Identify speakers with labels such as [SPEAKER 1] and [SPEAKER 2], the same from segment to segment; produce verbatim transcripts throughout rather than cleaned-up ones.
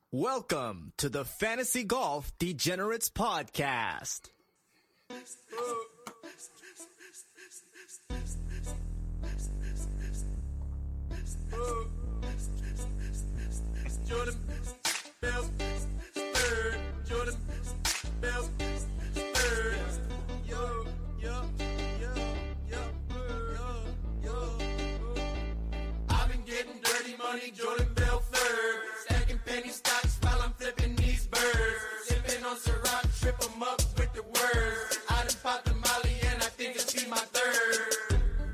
[SPEAKER 1] Welcome to the Fantasy Golf Degenerates Podcast.
[SPEAKER 2] Jordan Bell, third. Jordan Bell, third. Yo, yo, yo, yo, yo, yo. I've been getting dirty money, Jordan Bell, third. Stacking penny stocks while I'm flipping these birds. Sipping on Ciroc, trip 'em up with the words. I done popped the Molly and I think it's be my third.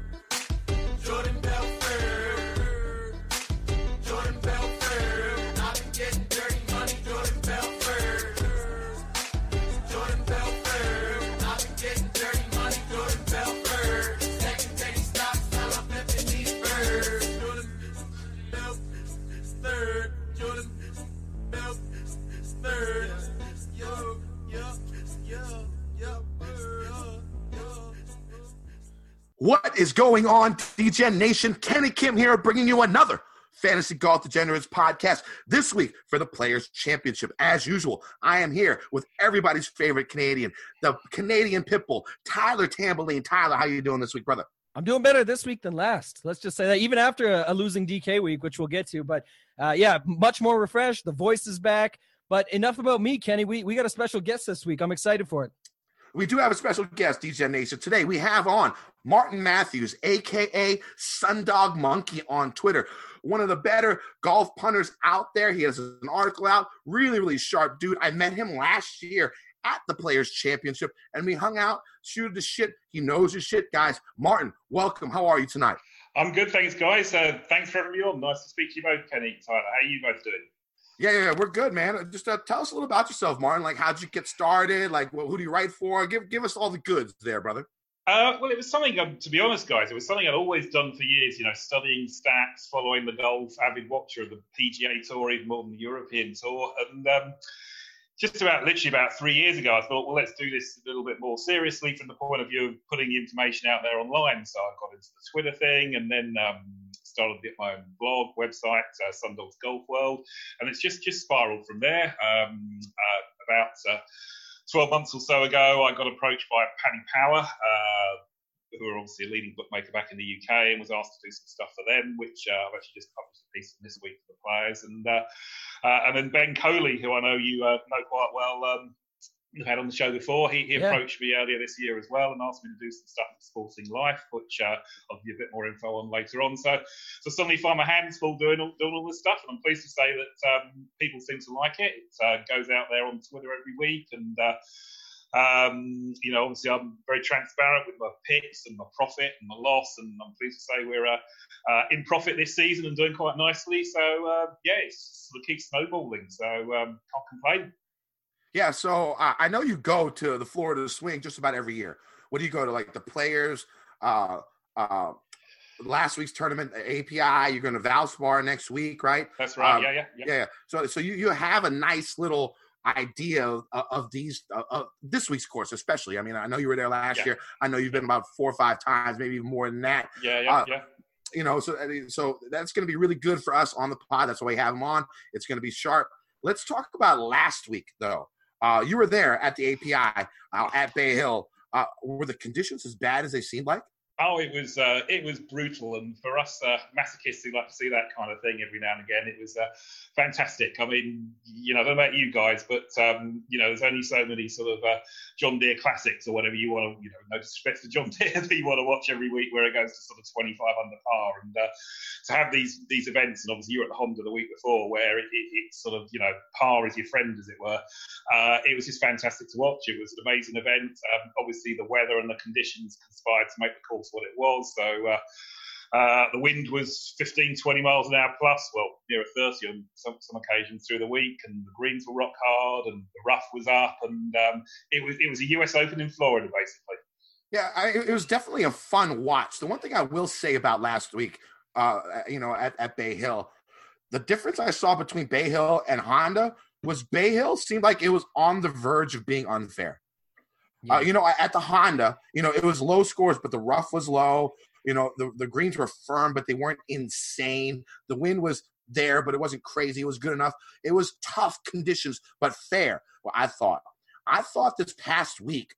[SPEAKER 2] Jordan Bell, third. Jordan Bell, third. I've been getting dirty money, Jordan Bell, third. Jordan Bell, third. I've been getting dirty money, Jordan Bell, third. Stacking penny stocks while I'm flipping these birds. Jordan Bell, third. Jordan Bell, third. Yo, yo, yo, yo, yo, yo.
[SPEAKER 3] What is going on, D-Gen Nation? Kenny Kim here, bringing you another Fantasy Golf Degenerates podcast this week for the Players' Championship. As usual, I am here with everybody's favorite Canadian, the Canadian Pitbull, Tyler Tamboline. Tyler, how you doing this week, brother?
[SPEAKER 4] I'm doing better this week than last. Let's just say that, even after a, a losing D K week, which we'll get to. But, uh, yeah, much more refreshed. The voice is back. But enough about me, Kenny. We we got a special guest this week. I'm excited for it.
[SPEAKER 3] We do have a special guest, D-Gen Nation. Today we have on Martin Matthews, a k a. Sundog Monkey on Twitter. One of the better golf punters out there. He has an article out. Really, really sharp dude. I met him last year at the Players' Championship, and we hung out, shooted the shit. He knows his shit, guys. Martin, welcome. How are you tonight?
[SPEAKER 5] I'm good, thanks, guys. Uh, thanks for having me on. Nice to speak to you both, Kenny. Tyler, how are you both doing?
[SPEAKER 3] Yeah, yeah, we're good, man. Just uh, tell us a little about yourself, Martin. Like, how'd you get started? Like, well, who do you write for? Give give us all the goods there, brother.
[SPEAKER 5] Uh, well, it was something, um, to be honest, guys, it was something I'd always done for years, you know, studying stats, following the golf, avid watcher of the P G A Tour, even more than the European Tour. And um, just about, literally about three years ago, I thought, well, let's do this a little bit more seriously from the point of view of putting the information out there online. So I got into the Twitter thing and then um, started to get my own blog, website, uh, Sundogs Golf World. And it's just, just spiraled from there. Um, uh, about... Uh, twelve months or so ago, I got approached by Paddy Power, uh, who are obviously a leading bookmaker back in the U K, and was asked to do some stuff for them, which uh, I've actually just published a piece this week for the players. And uh, uh, and then Ben Coley, who I know you uh, know quite well, um, you've had on the show before, he, he
[SPEAKER 4] Yeah.
[SPEAKER 5] approached me earlier this year as well and asked me to do some stuff for Sporting Life, which uh, I'll give you a bit more info on later on. So so suddenly find my hands full doing all, doing all this stuff, and I'm pleased to say that um, people seem to like it. It uh, goes out there on Twitter every week, and uh, um, you know, obviously I'm very transparent with my picks and my profit and my loss, and I'm pleased to say we're uh, uh, in profit this season and doing quite nicely. So uh, yeah, it's sort of keeps snowballing, so um, can't complain.
[SPEAKER 3] Yeah, so uh, I know you go to the Florida Swing just about every year. What do you go to, like the Players, uh, uh, last week's tournament, A P I, you're going to Valspar next week, right?
[SPEAKER 5] That's right,
[SPEAKER 3] Um,
[SPEAKER 5] yeah, yeah, yeah.
[SPEAKER 3] Yeah, so so you, you have a nice little idea of, of these, uh, of this week's course especially. I mean, I know you were there last
[SPEAKER 5] Yeah.
[SPEAKER 3] year. I know you've been about four or five times, maybe even more than that.
[SPEAKER 5] Yeah, yeah,
[SPEAKER 3] Uh,
[SPEAKER 5] yeah.
[SPEAKER 3] You know, so I mean, so that's going to be really good for us on the pod. That's why we have him on. It's going to be sharp. Let's talk about last week, though. Uh, you were there at the A P I uh, at Bay Hill. Uh, were the conditions as bad as they seemed like?
[SPEAKER 5] Oh, it was uh, it was brutal, and for us uh, masochists who like to see that kind of thing every now and again, it was uh, fantastic. I mean, you know, I don't know about you guys, but um, you know, there's only so many sort of uh, John Deere classics or whatever you want to, you know, no disrespect to John Deere, that you want to watch every week, where it goes to sort of twenty-five under par, and uh, to have these these events, and obviously you were at the Honda the week before, where it, it, it's sort of, you know, par is your friend, as it were. Uh, it was just fantastic to watch. It was an amazing event. Um, obviously, the weather and the conditions conspired to make the course what it was. So uh, uh, the wind was fifteen, twenty miles an hour plus, well, near thirty on some, some occasions through the week, and the greens were rock hard, and the rough was up, and um, it was it was a U S Open in Florida, basically.
[SPEAKER 3] Yeah, I, it was definitely a fun watch. The one thing I will say about last week, uh, you know, at, at Bay Hill, the difference I saw between Bay Hill and Honda was Bay Hill seemed like it was on the verge of being unfair. Yeah. Uh, you know, at the Honda, you know, it was low scores, but the rough was low. You know, the, the greens were firm, but they weren't insane. The wind was there, but it wasn't crazy. It was good enough. It was tough conditions, but fair. Well, I thought. I thought this past week,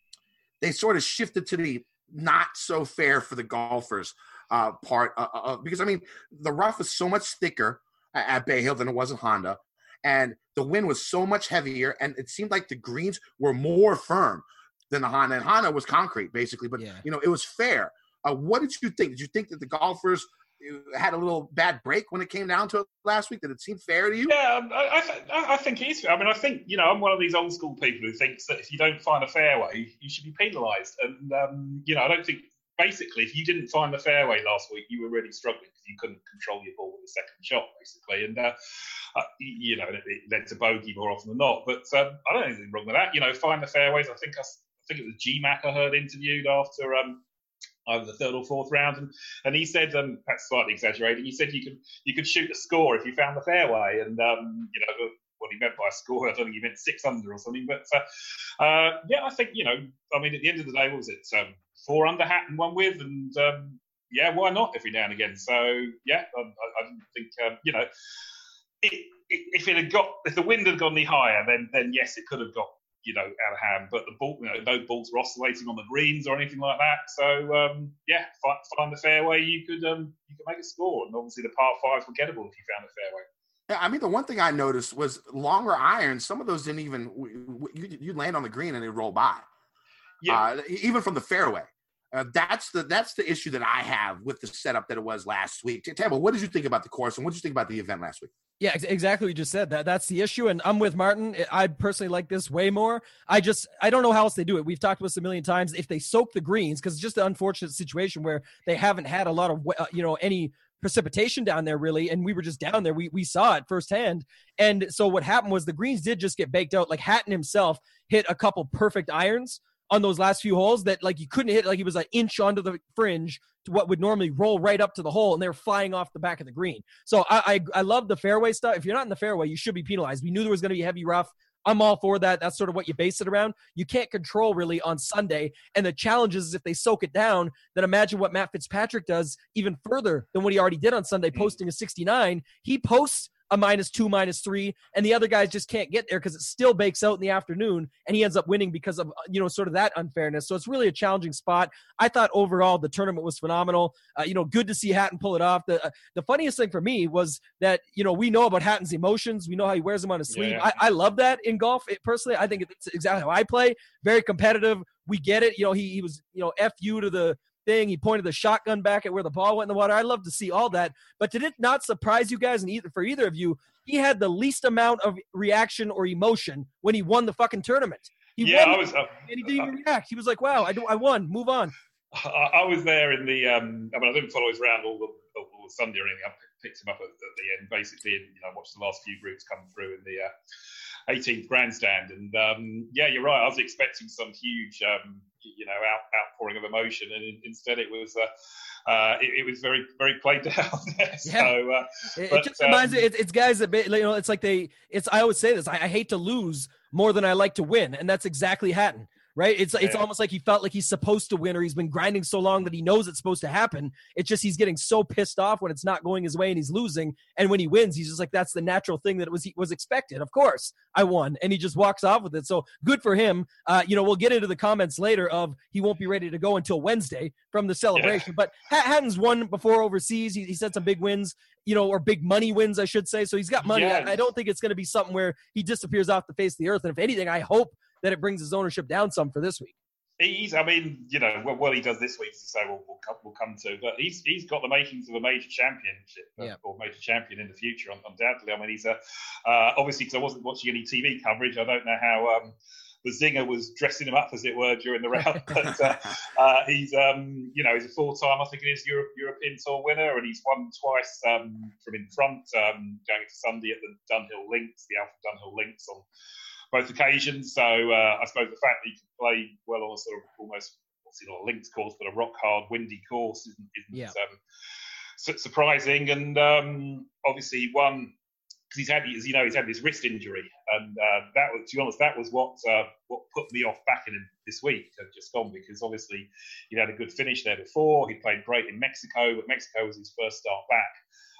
[SPEAKER 3] they sort of shifted to the not so fair for the golfers uh, part. Uh, uh, because, I mean, the rough is so much thicker at, at Bay Hill than it was at Honda. And the wind was so much heavier, and it seemed like the greens were more firm than the Honda. And Honda was concrete, basically. But, yeah. you know, it was fair. Uh, what did you think? Did you think that the golfers had a little bad break when it came down to it last week? Did it seem fair to you?
[SPEAKER 5] Yeah, I, I, th- I think it is. I mean, I think, you know, I'm one of these old school people who thinks that if you don't find a fairway, you should be penalised. And, um, you know, I don't think, basically, if you didn't find the fairway last week, you were really struggling because you couldn't control your ball with the second shot, basically. And, uh, uh, you know, it, it led to bogey more often than not. But um, I don't think there's anything wrong with that. You know, find the fairways. I think I, I think it was G Mac I heard interviewed after um, either the third or fourth round, and, and he said, um, perhaps slightly exaggerating, he said you could you could shoot a score if you found the fairway, and um, you know what he meant by a score, I don't think he meant six under or something, but uh, uh, yeah, I think, you know, I mean, at the end of the day, what was it, um, four under Hatton, one with, and um, yeah, why not every now and again? So yeah, I, I didn't think, um, you know, it, it, if it had got, if the wind had gone any higher, then then yes, it could have got, you know, out of hand, but the ball, you know, no balls were oscillating on the greens or anything like that. So um, yeah, find, find the fairway, you could um, you could make a score, and obviously the par fives were gettable if you found a fairway.
[SPEAKER 3] Yeah, I mean, the one thing I noticed was longer irons. Some of those didn't even you you land on the green and they roll by. Yeah, uh, even from the fairway. Uh, that's the that's the issue that I have with the setup that it was last week. Tambo, what did you think about the course, and what did you think about the event last week?
[SPEAKER 4] Yeah, exactly what you just said. That that's the issue, and I'm with Martin. I personally like this way more. I just I don't know how else they do it. We've talked about this a million times. If they soak the greens, because it's just an unfortunate situation where they haven't had a lot of uh, you know any precipitation down there really, and we were just down there. We we saw it firsthand, and so what happened was the greens did just get baked out. Like Hatton himself hit a couple perfect irons on those last few holes that like you couldn't hit, like he was an inch onto the fringe to what would normally roll right up to the hole, and they were flying off the back of the green. So I I, I love the fairway stuff. If you're not in the fairway, you should be penalized. We knew there was going to be heavy rough. I'm all for that. That's sort of what you base it around. You can't control really on Sunday. And the challenge is if they soak it down, then imagine what Matt Fitzpatrick does even further than what he already did on Sunday, posting a sixty-nine. He posts a minus two, minus three, and the other guys just can't get there because it still bakes out in the afternoon, and he ends up winning because of, you know, sort of that unfairness. So it's really a challenging spot. I thought overall the tournament was phenomenal. Uh, you know, good to see Hatton pull it off. The uh, the funniest thing for me was that, you know, we know about Hatton's emotions. We know how he wears them on his sleeve. Yeah. I, I love that in golf. It, personally, I think it's exactly how I play. Very competitive. We get it. You know, he, he was, you know, F you to the thing. He pointed the shotgun back at where the ball went in the water. I love to see all that. But did it not surprise you guys, and either for either of you, he had the least amount of reaction or emotion when he won the fucking tournament? He
[SPEAKER 5] yeah,
[SPEAKER 4] won
[SPEAKER 5] I was. Uh,
[SPEAKER 4] and he didn't even react. He was like, "Wow, I do. I won. Move on."
[SPEAKER 5] I, I was there in the. Um, I mean, I didn't follow his round all the, all the Sunday or anything. I picked him up at, at the end, basically, and you know, watched the last few groups come through in the uh, eighteenth grandstand. And um, yeah, you're right. I was expecting some huge, um, you know, out, outpouring of emotion, and in, instead it was. Uh, Uh, it, it was very, very played down.
[SPEAKER 4] Yeah.
[SPEAKER 5] so, uh,
[SPEAKER 4] it,
[SPEAKER 5] but,
[SPEAKER 4] it just reminds
[SPEAKER 5] um,
[SPEAKER 4] me, it, it's guys that, you know, it's like they, it's, I always say this, I, I hate to lose more than I like to win. And that's exactly Hatton, right? It's, yeah. it's almost like he felt like he's supposed to win, or he's been grinding so long that he knows it's supposed to happen. It's just, he's getting so pissed off when it's not going his way and he's losing. And when he wins, he's just like, that's the natural thing that was, was expected. Of course I won. And he just walks off with it. So good for him. Uh, you know, we'll get into the comments later of he won't be ready to go until Wednesday from the celebration, yeah. but Hatton's won before overseas. He, he said some big wins, you know, or big money wins, I should say. So he's got money.
[SPEAKER 5] Yeah.
[SPEAKER 4] I, I don't think it's going to be something where he disappears off the face of the earth. And if anything, I hope that it brings his ownership down some for this week.
[SPEAKER 5] He's, I mean, you know, what, what he does this week, so we'll, we'll, come, we'll come to, but he's he's got the makings of a major championship uh,
[SPEAKER 4] yeah.
[SPEAKER 5] or major champion in the future, undoubtedly. I mean, he's a uh, obviously, because I wasn't watching any T V coverage, I don't know how um, the Zinger was dressing him up, as it were, during the round. But uh, uh, he's, um, you know, he's a four-time, I think it is, Europe, European Tour winner, and he's won twice um, from in front, um, going into Sunday at the Dunhill Links, the Alfred Dunhill Links on both occasions. So uh, I suppose the fact that he can play well on a sort of almost, obviously not a links course, but a rock hard, windy course isn't, isn't
[SPEAKER 4] yeah.
[SPEAKER 5] um, su- surprising. And um, obviously he won because he's had, as you know, he's had this wrist injury, and uh, that was, to be honest, that was what uh, what put me off backing him this week. I've just gone because obviously he'd had a good finish there before. He played great in Mexico, but Mexico was his first start back.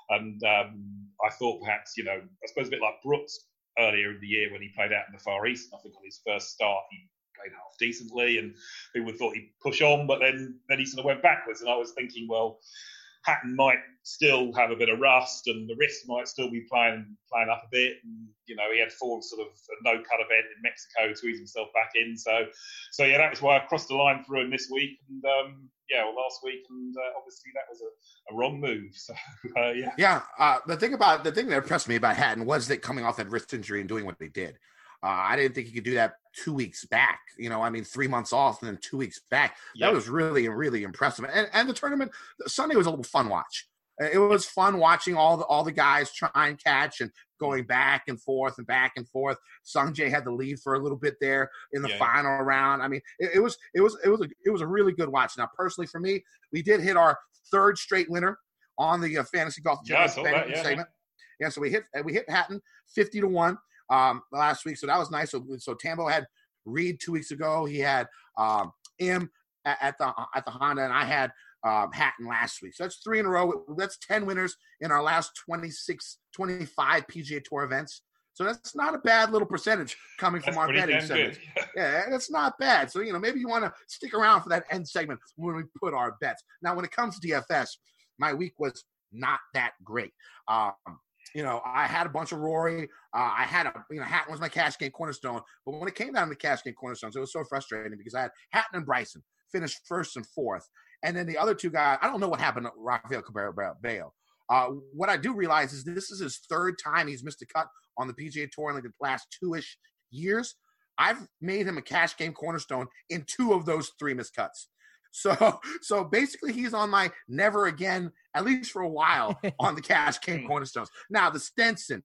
[SPEAKER 5] And um, I thought perhaps, you know, I suppose a bit like Brooks earlier in the year when he played out in the Far East. I think on his first start, he played half decently and people thought he'd push on, but then, then he sort of went backwards. And I was thinking, well, Hatton might still have a bit of rust and the wrist might still be playing playing up a bit. And, you know, he had four sort of a no-cut event in Mexico to ease himself back in. So, so yeah, that was why I crossed the line through him this week. And, um, yeah, well, last week. And uh, obviously that was a, a wrong move. So, uh, yeah.
[SPEAKER 3] Yeah, uh, the thing about the thing that impressed me about Hatton was that coming off that wrist injury and doing what they did. Uh, I didn't think he could do that two weeks back. You know, I mean, three months off and then two weeks back. That
[SPEAKER 5] Yep.
[SPEAKER 3] was really, really impressive. And and the tournament Sunday was a little fun watch. It was fun watching all the all the guys try and catch and going back and forth and back and forth. Sungjae had the lead for a little bit there in the
[SPEAKER 5] Yeah.
[SPEAKER 3] final round. I mean, it, it was it was it was a, it was a really good watch. Now, personally, for me, we did hit our third straight winner on the uh, fantasy golf
[SPEAKER 5] Yeah, I saw that, yeah.
[SPEAKER 3] segment. Yeah, so we hit we hit Hatton fifty to one. Um, last week, so that was nice. So, so Tambo had Reed two weeks ago. He had um, M at, at the at the Honda, and I had um, Hatton last week. So that's three in a row. That's ten winners in our last twenty-six, twenty-five P G A Tour events. So that's not a bad little percentage coming
[SPEAKER 5] That's
[SPEAKER 3] from our
[SPEAKER 5] pretty
[SPEAKER 3] betting
[SPEAKER 5] damn
[SPEAKER 3] segment.
[SPEAKER 5] good.
[SPEAKER 3] Yeah, that's not bad. So, you know, maybe you want to stick around for that end segment when we put our bets. Now, when it comes to D F S, my week was not that great. Um, You know, I had a bunch of Rory. Uh, I had a, you know, Hatton was my cash game cornerstone. But when it came down to cash game cornerstones, it was so frustrating because I had Hatton and Bryson finished first and fourth. And then the other two guys, I don't know what happened to Rafael Cabello. Uh, what I do realize is this is his third time he's missed a cut on the P G A Tour in like the last two-ish years. I've made him a cash game cornerstone in two of those three missed cuts. So, so basically, he's on my never again, at least for a while, on the cash game cornerstones. Now, the Stenson,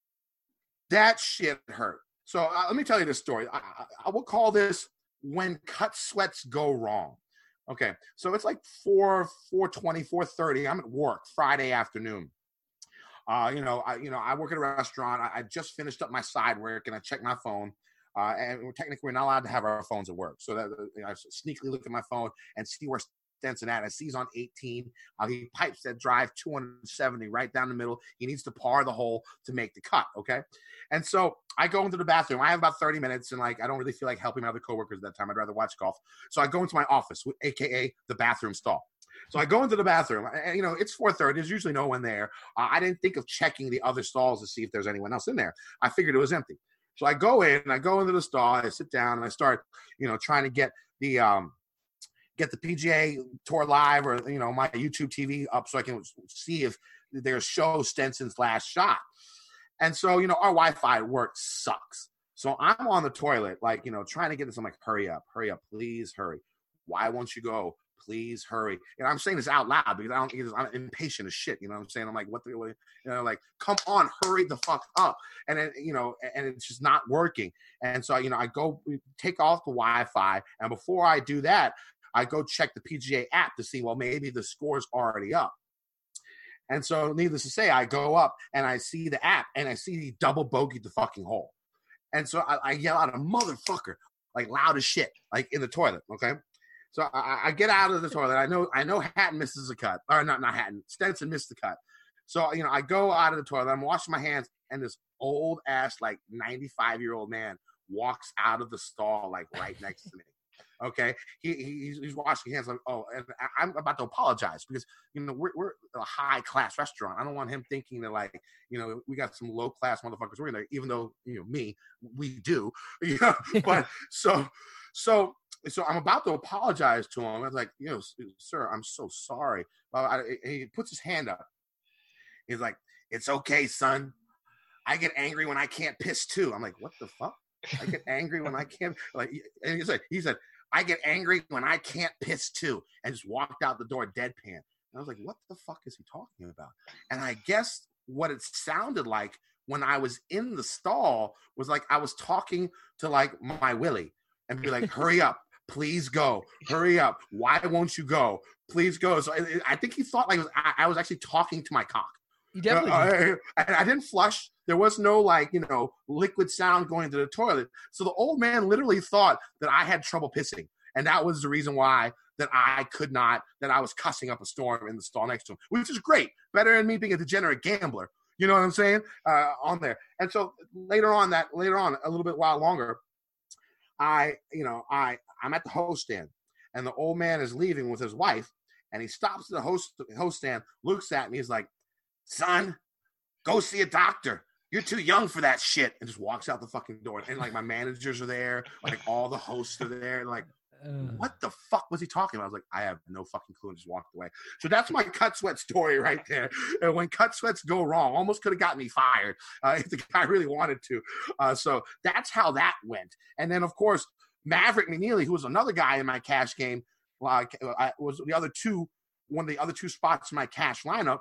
[SPEAKER 3] that shit hurt. So uh, let me tell you this story. I, I, I will call this when cut sweats go wrong. Okay, so it's like four, four twenty, four thirty. I'm at work Friday afternoon. Uh, you know, I, you know, I work at a restaurant. I, I just finished up my side work, and I check my phone. Uh, and we're technically we're not allowed to have our phones at work. So that you know, I sneakily look at my phone and see where Stenson at. I see he's on eighteen. Uh, he pipes that drive two seventy right down the middle. He needs to par the hole to make the cut. Okay. And so I go into the bathroom. I have about thirty minutes and like, I don't really feel like helping my other coworkers at that time. I'd rather watch golf. So I go into my office, A K A the bathroom stall. So I go into the bathroom and, you know, it's four thirty. There's usually no one there. Uh, I didn't think of checking the other stalls to see if there's anyone else in there. I figured it was empty. So I go in and I go into the stall, I sit down and I start, you know, trying to get the um, get the P G A Tour live or, you know, my YouTube T V up so I can see if there's show Stenson's last shot. And so, you know, our Wi-Fi at work sucks. So I'm on the toilet, like, you know, trying to get this. I'm like, hurry up, hurry up, please hurry. Why won't you go? Please hurry. And I'm saying this out loud because I don't, because I'm impatient as shit. You know what I'm saying? I'm like, what the, what, you know, like, come on, hurry the fuck up. And then, you know, and it's just not working. And so, you know, I go take off the Wi-Fi. And before I do that, I go check the P G A app to see, well, maybe the score's already up. And so needless to say, I go up and I see the app and I see he double bogeyed the fucking hole. And so I, I yell out a motherfucker, like loud as shit, like in the toilet. Okay. So I, I get out of the toilet. I know I know Hatton misses a cut. Or not, not Hatton. Stenson missed the cut. So, you know, I go out of the toilet. I'm washing my hands, and this old-ass, like, ninety-five-year-old man walks out of the stall, like, right next to me. Okay? He, he He's washing hands. Like, oh, and I'm about to apologize because, you know, we're, we're a high-class restaurant. I don't want him thinking that, like, you know, we got some low-class motherfuckers working there, even though, you know, me, we do. You know? But so, so... So I'm about to apologize to him. I was like, you know, sir, I'm so sorry. Well, I, he puts his hand up. He's like, it's okay, son. I get angry when I can't piss too. I'm like, what the fuck? I get angry when I can't. Like, and he said, he said, I get angry when I can't piss too, and just walked out the door deadpan. And I was like, what the fuck is he talking about? And I guess what it sounded like when I was in the stall was like I was talking to like my Willie and be like, hurry up. Please go. Hurry up. Why won't you go? Please go. So I, I think he thought like I, I was actually talking to my cock.
[SPEAKER 4] You definitely.
[SPEAKER 3] Uh, I, I didn't flush. There was no like, you know, liquid sound going to the toilet. So the old man literally thought that I had trouble pissing. And that was the reason why that I could not, that I was cussing up a storm in the stall next to him, which is great. Better than me being a degenerate gambler. You know what I'm saying? Uh, on there. And so later on that, later on, a little bit while longer, I, you know, I, I'm at the host stand and the old man is leaving with his wife and he stops at the host, host stand, looks at me. He's like, son, go see a doctor. You're too young for that shit. And just walks out the fucking door. And like my managers are there, like all the hosts are there. And like, what the fuck was he talking about? I was like, I have no fucking clue, and just walked away. So that's my cut sweat story right there. And when cut sweats go wrong, almost could have gotten me fired uh, if the guy really wanted to. Uh, so that's how that went. And then, of course, Maverick McNeely, who was another guy in my cash game, like uh, I was the other two, one of the other two spots in my cash lineup.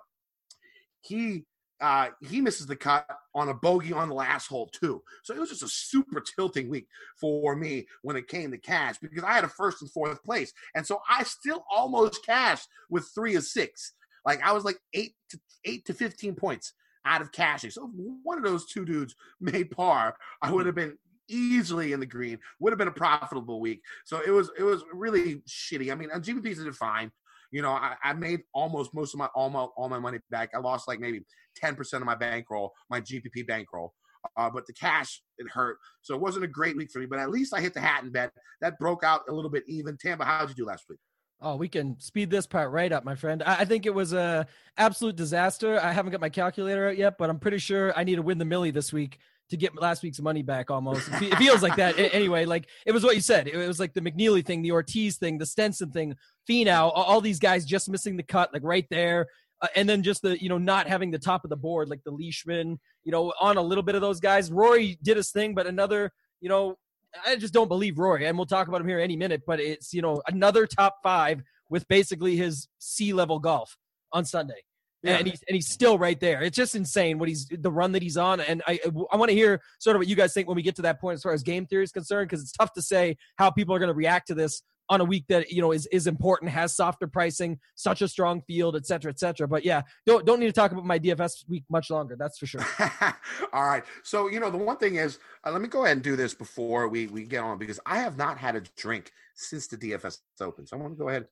[SPEAKER 3] He Uh, he misses the cut on a bogey on the last hole too. So it was just a super tilting week for me when it came to cash because I had a first and fourth place. And so I still almost cashed with three of six. Like I was like eight to eight to fifteen points out of cashing. So if one of those two dudes made par, I would have been easily in the green, would have been a profitable week. So it was, it was really shitty. I mean, on G P Ps did fine. You know, I, I made almost most of my all my all my money back. I lost like maybe ten percent of my bankroll, my G P P bankroll. Uh, but the cash, it hurt. So it wasn't a great week for me. But at least I hit the hat and bet. That broke out a little bit even. Tamba, how did you do last week?
[SPEAKER 4] Oh, we can speed this part right up, my friend. I, I think it was a absolute disaster. I haven't got my calculator out yet, but I'm pretty sure I need to win the millie this week to get last week's money back almost. It feels like that. Anyway, like it was what you said. It was like the McNeely thing, the Ortiz thing, the Stenson thing, Finau, all these guys just missing the cut, like right there. Uh, and then just the, you know, not having the top of the board, like the Leishman, you know, on a little bit of those guys. Rory did his thing, but another, you know, I just don't believe Rory. And we'll talk about him here any minute, but it's, you know, another top five with basically his C-level golf on Sunday. Yeah. And he's and he's still right there. It's just insane what he's the run that he's on. And I I want to hear sort of what you guys think when we get to that point as far as game theory is concerned, because it's tough to say how people are going to react to this on a week that, you know, is is important, has softer pricing, such a strong field, et cetera, et cetera. But yeah, don't don't need to talk about my D F S week much longer. That's for sure.
[SPEAKER 3] All right. So, you know, the one thing is, uh, let me go ahead and do this before we, we get on, because I have not had a drink since the D F S opened. So I want to go ahead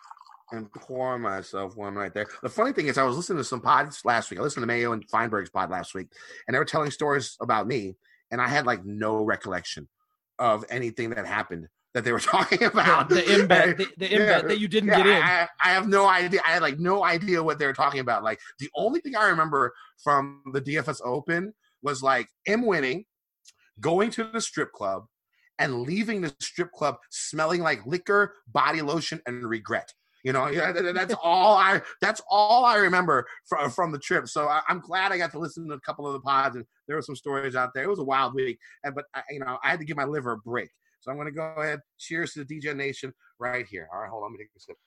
[SPEAKER 3] and pour myself one right there. The funny thing is I was listening to some pods last week. I listened to Mayo and Feinberg's pod last week, and they were telling stories about me, and I had like no recollection of anything that happened that they were talking about.
[SPEAKER 4] The, the imbet, the, the imbet yeah, that you didn't
[SPEAKER 3] yeah,
[SPEAKER 4] get in.
[SPEAKER 3] I, I have no idea. I had like no idea what they were talking about. Like the only thing I remember from the D F S Open was like him winning, going to the strip club, and leaving the strip club smelling like liquor, body lotion, and regret. You know, that's all I. That's all I remember from from the trip. So I, I'm glad I got to listen to a couple of the pods, and there were some stories out there. It was a wild week, and but I, you know, I had to give my liver a break. So I'm going to go ahead. Cheers to the D J Nation right here. All right, hold on. Let me take a sip.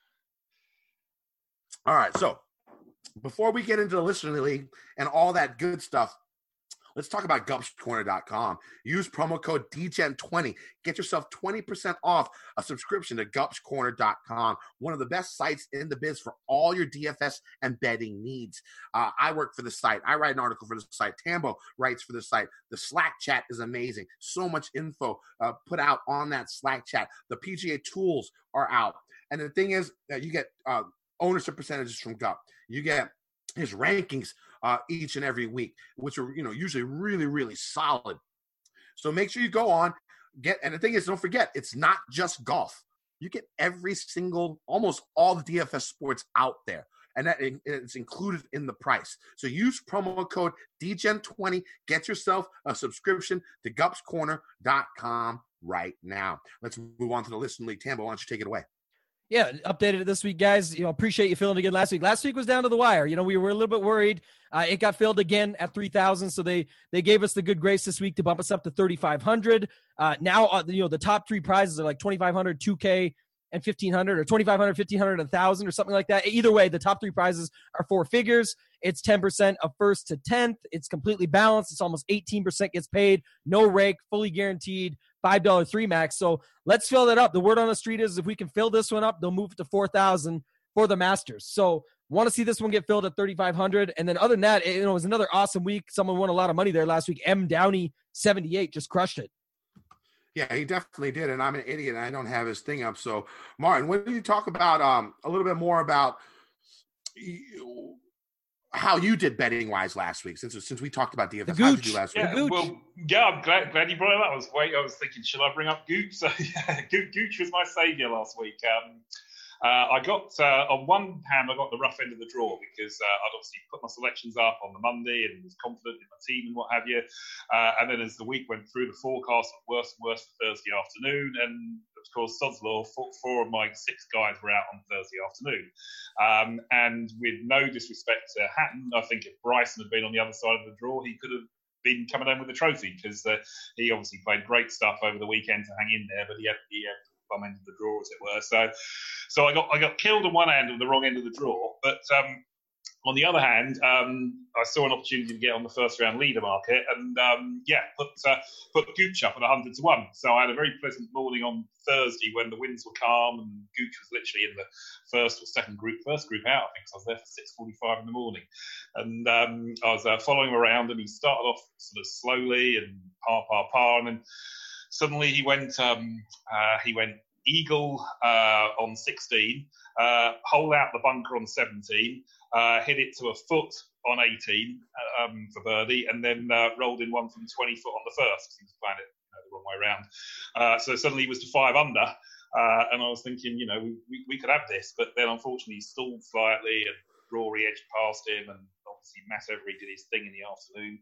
[SPEAKER 3] All right, so before we get into the Listener League and all that good stuff, let's talk about Gups Corner dot com. Use promo code D Gen twenty. Get yourself twenty percent off a subscription to Gups Corner dot com, one of the best sites in the biz for all your D F S and betting needs. Uh, I work for the site. I write an article for the site. Tambo writes for the site. The Slack chat is amazing. So much info uh, put out on that Slack chat. The P G A tools are out. And the thing is that you get uh, ownership percentages from Gup. You get his rankings uh, each and every week, which are, you know, usually really, really solid. So make sure you go on, get, and the thing is, don't forget, it's not just golf. You get every single, almost all the D F S sports out there, and that it's included in the price. So use promo code D Gen twenty, get yourself a subscription to Gups Corner dot com right now. Let's move on to the Listen League. Tambo, why don't you take it away?
[SPEAKER 4] Yeah, updated it this week, guys. You know, appreciate you filling again last week. Last week was down to the wire. You know, we were a little bit worried. Uh, it got filled again at three thousand, so they they gave us the good grace this week to bump us up to thirty-five hundred. Uh, now, uh, you know, the top three prizes are like twenty-five hundred, two K, and fifteen hundred, or twenty-five hundred, fifteen hundred, one thousand, or something like that. Either way, the top three prizes are four figures. It's ten percent of first to tenth. It's completely balanced. It's almost eighteen percent gets paid. No rake, fully guaranteed. five dollars three max. So let's fill that up. The word on the street is if we can fill this one up, they'll move it to four thousand for the Masters. So want to see this one get filled at thirty-five hundred. And then other than that, it, you know, it was another awesome week. Someone won a lot of money there last week. M Downey seventy-eight just crushed it.
[SPEAKER 3] Yeah, he definitely did, and I'm an idiot, and I don't have his thing up. So, Martin, what did you talk about? Um, a little bit more about you, how you did betting wise last week, since since we talked about D F S. How did you do last
[SPEAKER 5] yeah,
[SPEAKER 3] week?
[SPEAKER 5] Well, yeah, I'm glad glad you brought it up. I was wait, I was thinking, should I bring up Gooch? So, yeah, Gooch was my saviour last week. Um, Uh, I got, uh, on one hand, I got the rough end of the draw because uh, I'd obviously put my selections up on the Monday and was confident in my team and what have you. Uh, and then as the week went through, the forecast got worse and worse for Thursday afternoon. And of course, Sod's Law, four, four of my six guys were out on Thursday afternoon. Um, and with no disrespect to Hatton, I think if Bryson had been on the other side of the draw, he could have been coming home with the trophy because uh, he obviously played great stuff over the weekend to hang in there, but he had, he had bum end of the draw, as it were. So, so I got I got killed on one end and the wrong end of the draw. But um, on the other hand, um, I saw an opportunity to get on the first round leader market, and um, yeah, put uh, put Gooch up at a hundred to one. So I had a very pleasant morning on Thursday when the winds were calm and Gooch was literally in the first or second group, first group out. I think so I was there for six forty-five in the morning, and um, I was uh, following him around, and he started off sort of slowly and par par par, and then suddenly he went um, uh, he went eagle uh, on sixteen, uh, hole out the bunker on seventeen, uh, hit it to a foot on eighteen um, for birdie, and then uh, rolled in one from twenty foot on the first. He was playing it you know, the wrong way around. Uh, so suddenly he was to five under, uh, and I was thinking, you know, we, we, we could have this, but then unfortunately he stalled slightly, and Rory edged past him, and obviously Matt Every did his thing in the afternoon.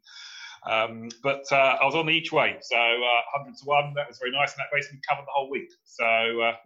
[SPEAKER 5] Um, but uh, I was on the each way, so uh, one hundred to one. That was very nice, and that basically covered the whole week. So, uh,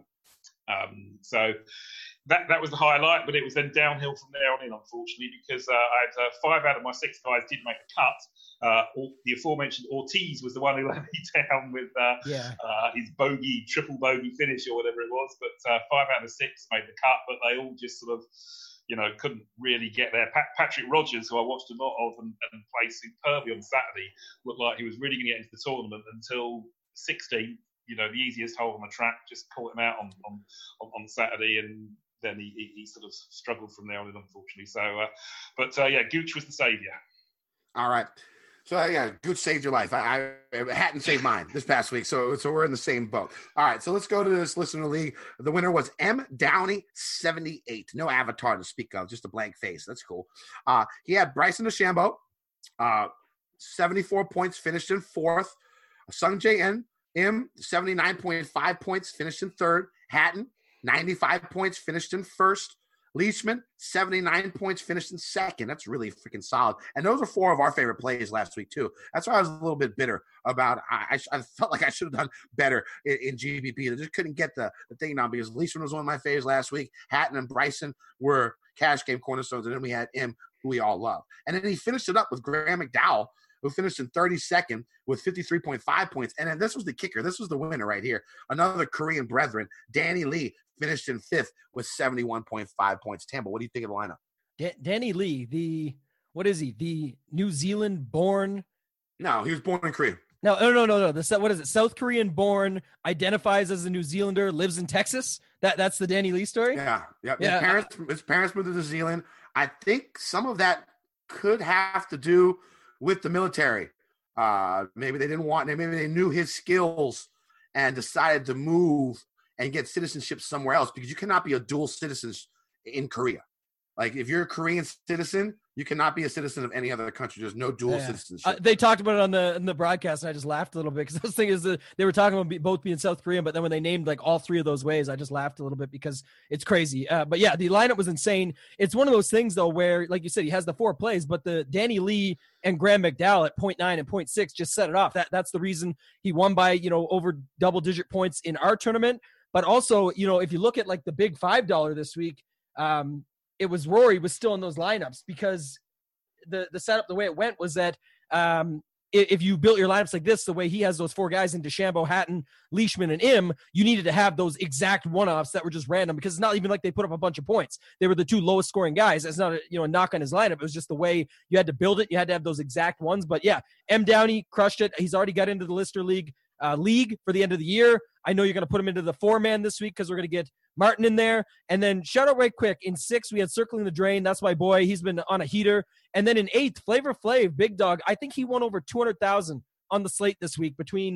[SPEAKER 5] um, so that that was the highlight. But it was then downhill from there on in, unfortunately, because uh, I had uh, five out of my six guys did make the cut. Uh, the aforementioned Ortiz was the one who let me down with uh,
[SPEAKER 4] Yeah.
[SPEAKER 5] uh, his bogey, triple bogey finish or whatever it was. But uh, five out of six made the cut, but they all just sort of, you know, couldn't really get there. Pat- Patrick Rogers, who I watched a lot of and, and played superbly on Saturday, looked like he was really going to get into the tournament until sixteen, you know, the easiest hole on the track, just caught him out on on, on, on Saturday, and then he, he, he sort of struggled from there on in, unfortunately. So, uh, but uh, yeah, Gooch was the saviour.
[SPEAKER 3] All right. So yeah, Gooch saved your life. I, I Hatton saved mine this past week. So so we're in the same boat. All right. So let's go to this listener league. The winner was M Downey seventy-eight. No avatar to speak of, just a blank face. That's cool. Uh, he had Bryson DeChambeau, uh, seventy-four points, finished in fourth. Sung J N M, seventy-nine point five points, finished in third. Hatton, ninety-five points, finished in first. Leishman, seventy-nine points, finished in second. That's really freaking solid. And those are four of our favorite plays last week, too. That's why I was a little bit bitter about I, I, I felt like I should have done better in, in G B P. I just couldn't get the, the thing down because Leishman was one of my faves last week. Hatton and Bryson were cash game cornerstones. And then we had M, who we all love. And then he finished it up with Graham McDowell, who finished in thirty-second with fifty-three point five points. And then this was the kicker. This was the winner right here. Another Korean brethren, Danny Lee, finished in fifth with seventy-one point five points. Tambo, what do you think of the lineup?
[SPEAKER 4] Da- Danny Lee, the, what is he? The New Zealand born.
[SPEAKER 3] No, he was born in Korea.
[SPEAKER 4] No, no, no, no, no. The, what is it? South Korean born, identifies as a New Zealander, lives in Texas. That That's the Danny Lee story?
[SPEAKER 3] Yeah. Yeah.
[SPEAKER 4] Yeah.
[SPEAKER 3] His parents, his parents moved to New Zealand. I think some of that could have to do with the military. Uh, maybe they didn't want, maybe they knew his skills and decided to move and get citizenship somewhere else, because you cannot be a dual citizen in Korea. Like if you're a Korean citizen, you cannot be a citizen of any other country. There's no dual
[SPEAKER 4] Yeah.
[SPEAKER 3] citizenship.
[SPEAKER 4] Uh, they talked about it on the in the broadcast, and I just laughed a little bit because I was thinking is that they were talking about be, both being South Korean, but then when they named like all three of those ways, I just laughed a little bit because it's crazy. Uh, but yeah, the lineup was insane. It's one of those things though where, like you said, he has the four plays, but the Danny Lee and Graham McDowell at point nine and point six just set it off. That that's the reason he won by you know over double digit points in our tournament. But also, you know, if you look at like the big five dollar this week, um, it was Rory was still in those lineups because the the setup, the way it went was that um, if you built your lineups like this, the way he has those four guys in DeChambeau, Hatton, Leishman, and Im, you needed to have those exact one-offs that were just random because it's not even like they put up a bunch of points. They were the two lowest scoring guys. It's not a, you know, a knock on his lineup. It was just the way you had to build it. You had to have those exact ones. But yeah, M Downey crushed it. He's already got into the Lister League uh, league for the end of the year. I know you're going to put him into the four-man this week because we're going to get Martin in there. And then shout out right quick. In six, we had Circling the Drain. That's my boy. He's been on a heater. And then in eighth, Flavor Flav, Big Dog. I think he won over two hundred thousand on the slate this week between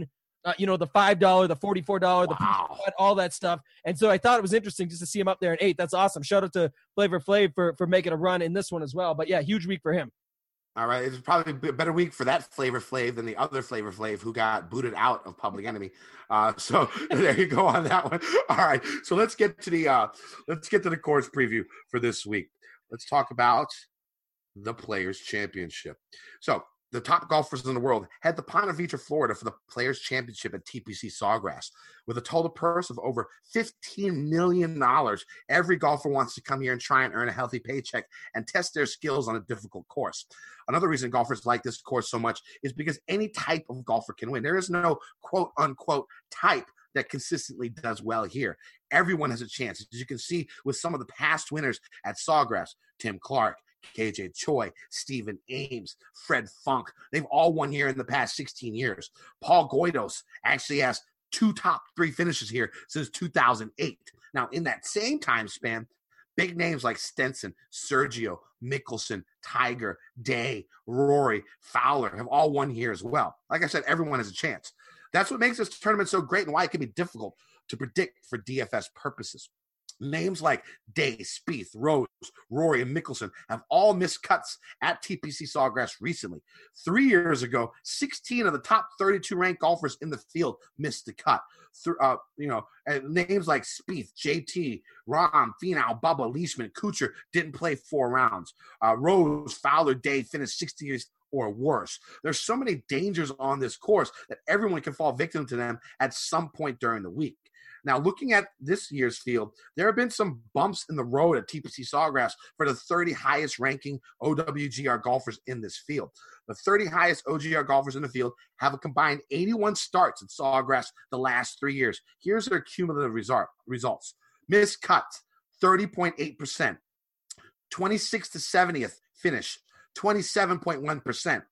[SPEAKER 4] uh, you know, the five dollars, the forty-four dollars,
[SPEAKER 3] Wow.
[SPEAKER 4] the all that stuff. And so I thought it was interesting just to see him up there in eight. That's awesome. Shout out to Flavor Flav for, for making a run in this one as well. But yeah, huge week for him.
[SPEAKER 3] All right, it's probably a better week for that Flavor Flav than the other Flavor Flav who got booted out of Public Enemy. Uh, so there you go on that one. All right, so let's get to the uh, let's get to the course preview for this week. Let's talk about the Players Championship. So the top golfers in the world head to Ponte Vedra, Florida for the Players Championship at T P C Sawgrass. With a total purse of over fifteen million dollars, every golfer wants to come here and try and earn a healthy paycheck and test their skills on a difficult course. Another reason golfers like this course so much is because any type of golfer can win. There is no quote-unquote type that consistently does well here. Everyone has a chance. As you can see with some of the past winners at Sawgrass, Tim Clark, K J Choi, Stephen Ames, Fred Funk. They've all won here in the past sixteen years. Paul Goydos actually has two top three finishes here since two thousand eight. Now, in that same time span, big names like Stenson, Sergio, Mickelson, Tiger, Day, Rory, Fowler have all won here as well. Like I said, everyone has a chance. That's what makes this tournament so great and why it can be difficult to predict for D F S purposes. Names like Day, Spieth, Rose, Rory, and Mickelson have all missed cuts at T P C Sawgrass recently. Three years ago, sixteen of the top thirty-two ranked golfers in the field missed the cut. Through, uh, you know, names like Spieth, J T, Rahm, Finau, Bubba, Leishman, Kuchar didn't play four rounds. Uh, Rose, Fowler, Day finished sixty years or worse. There's so many dangers on this course that everyone can fall victim to them at some point during the week. Now, looking at this year's field, there have been some bumps in the road at T P C Sawgrass for the thirty highest ranking O W G R golfers in this field. The thirty highest O G R golfers in the field have a combined eighty-one starts at Sawgrass the last three years. Here's their cumulative result, results. Missed cuts, thirty point eight percent. twenty-sixth to seventieth finish, twenty-seven point one percent.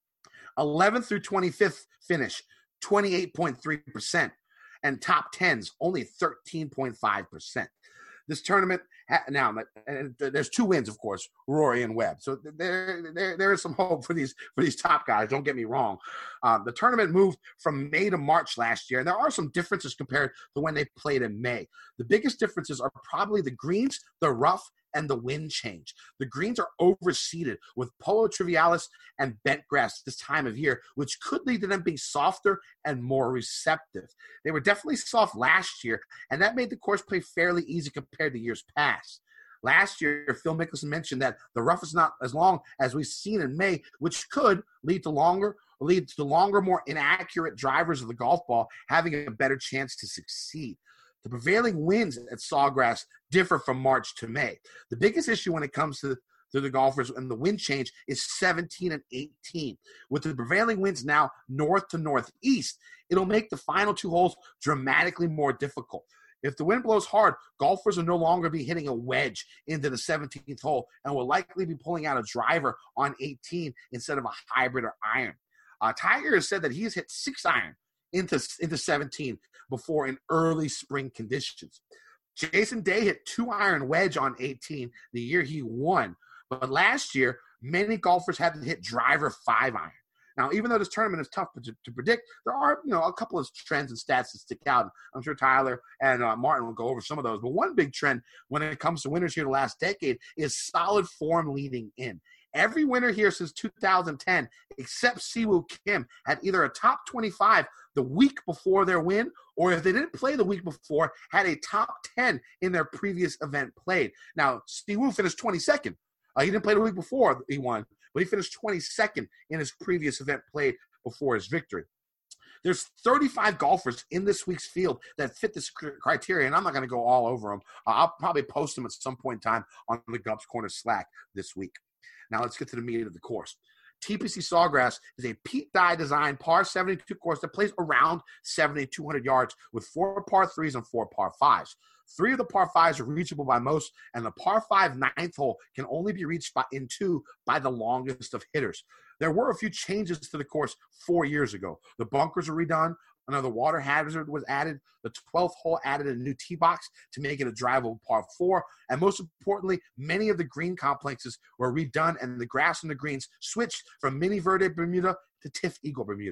[SPEAKER 3] eleventh through twenty-fifth finish, twenty-eight point three percent. And top tens, only thirteen point five percent. This tournament, now, and there's two wins, of course, Rory and Webb. So there, there, there is some hope for these for these top guys. Don't get me wrong. Um, the tournament moved from May to March last year, and there are some differences compared to when they played in May. The biggest differences are probably the greens, the rough, and the wind change. The greens are overseeded with Polo Trivialis and bent grass this time of year, which could lead to them being softer and more receptive. They were definitely soft last year, and that made the course play fairly easy compared to years past. Last year, Phil Mickelson mentioned that the rough is not as long as we've seen in May, which could lead to longer, lead to longer, more inaccurate drivers of the golf ball having a better chance to succeed. The prevailing winds at Sawgrass differ from March to May. The biggest issue when it comes to, to the golfers and the wind change is seventeen and eighteen. With the prevailing winds now north to northeast, it'll make the final two holes dramatically more difficult. If the wind blows hard, golfers will no longer be hitting a wedge into the seventeenth hole and will likely be pulling out a driver on eighteen instead of a hybrid or iron. Uh, Tiger has said that he has hit six iron into, into seventeen before in early spring conditions. Jason Day hit two iron wedge on eighteen the year he won. But last year, many golfers had to hit driver five iron. Now, even though this tournament is tough to, to predict, there are, you know, a couple of trends and stats that stick out. I'm sure Tyler and uh, Martin will go over some of those. But one big trend when it comes to winners here the last decade is solid form leading in. Every winner here since two thousand ten, except Siwoo Kim, had either a top twenty-five the week before their win, or if they didn't play the week before, had a top ten in their previous event played. Now, Siwoo finished twenty-second. Uh, he didn't play the week before he won, but he finished twenty-second in his previous event played before his victory. There's thirty-five golfers in this week's field that fit this criteria, and I'm not going to go all over them. Uh, I'll probably post them at some point in time on the Gup's Corner Slack this week. Now let's get to the meat of the course. T P C Sawgrass is a Pete Dye designed par seventy-two course that plays around seventy-two hundred yards with four par threes and four par fives. Three of the par fives are reachable by most, and the par five ninth hole can only be reached by, in two by the longest of hitters. There were a few changes to the course four years ago. The bunkers were redone. Another water hazard was added. The twelfth hole added a new tee box to make it a drivable par four. And most importantly, many of the green complexes were redone and the grass on the greens switched from Mini Verde Bermuda to Tiff Eagle Bermuda.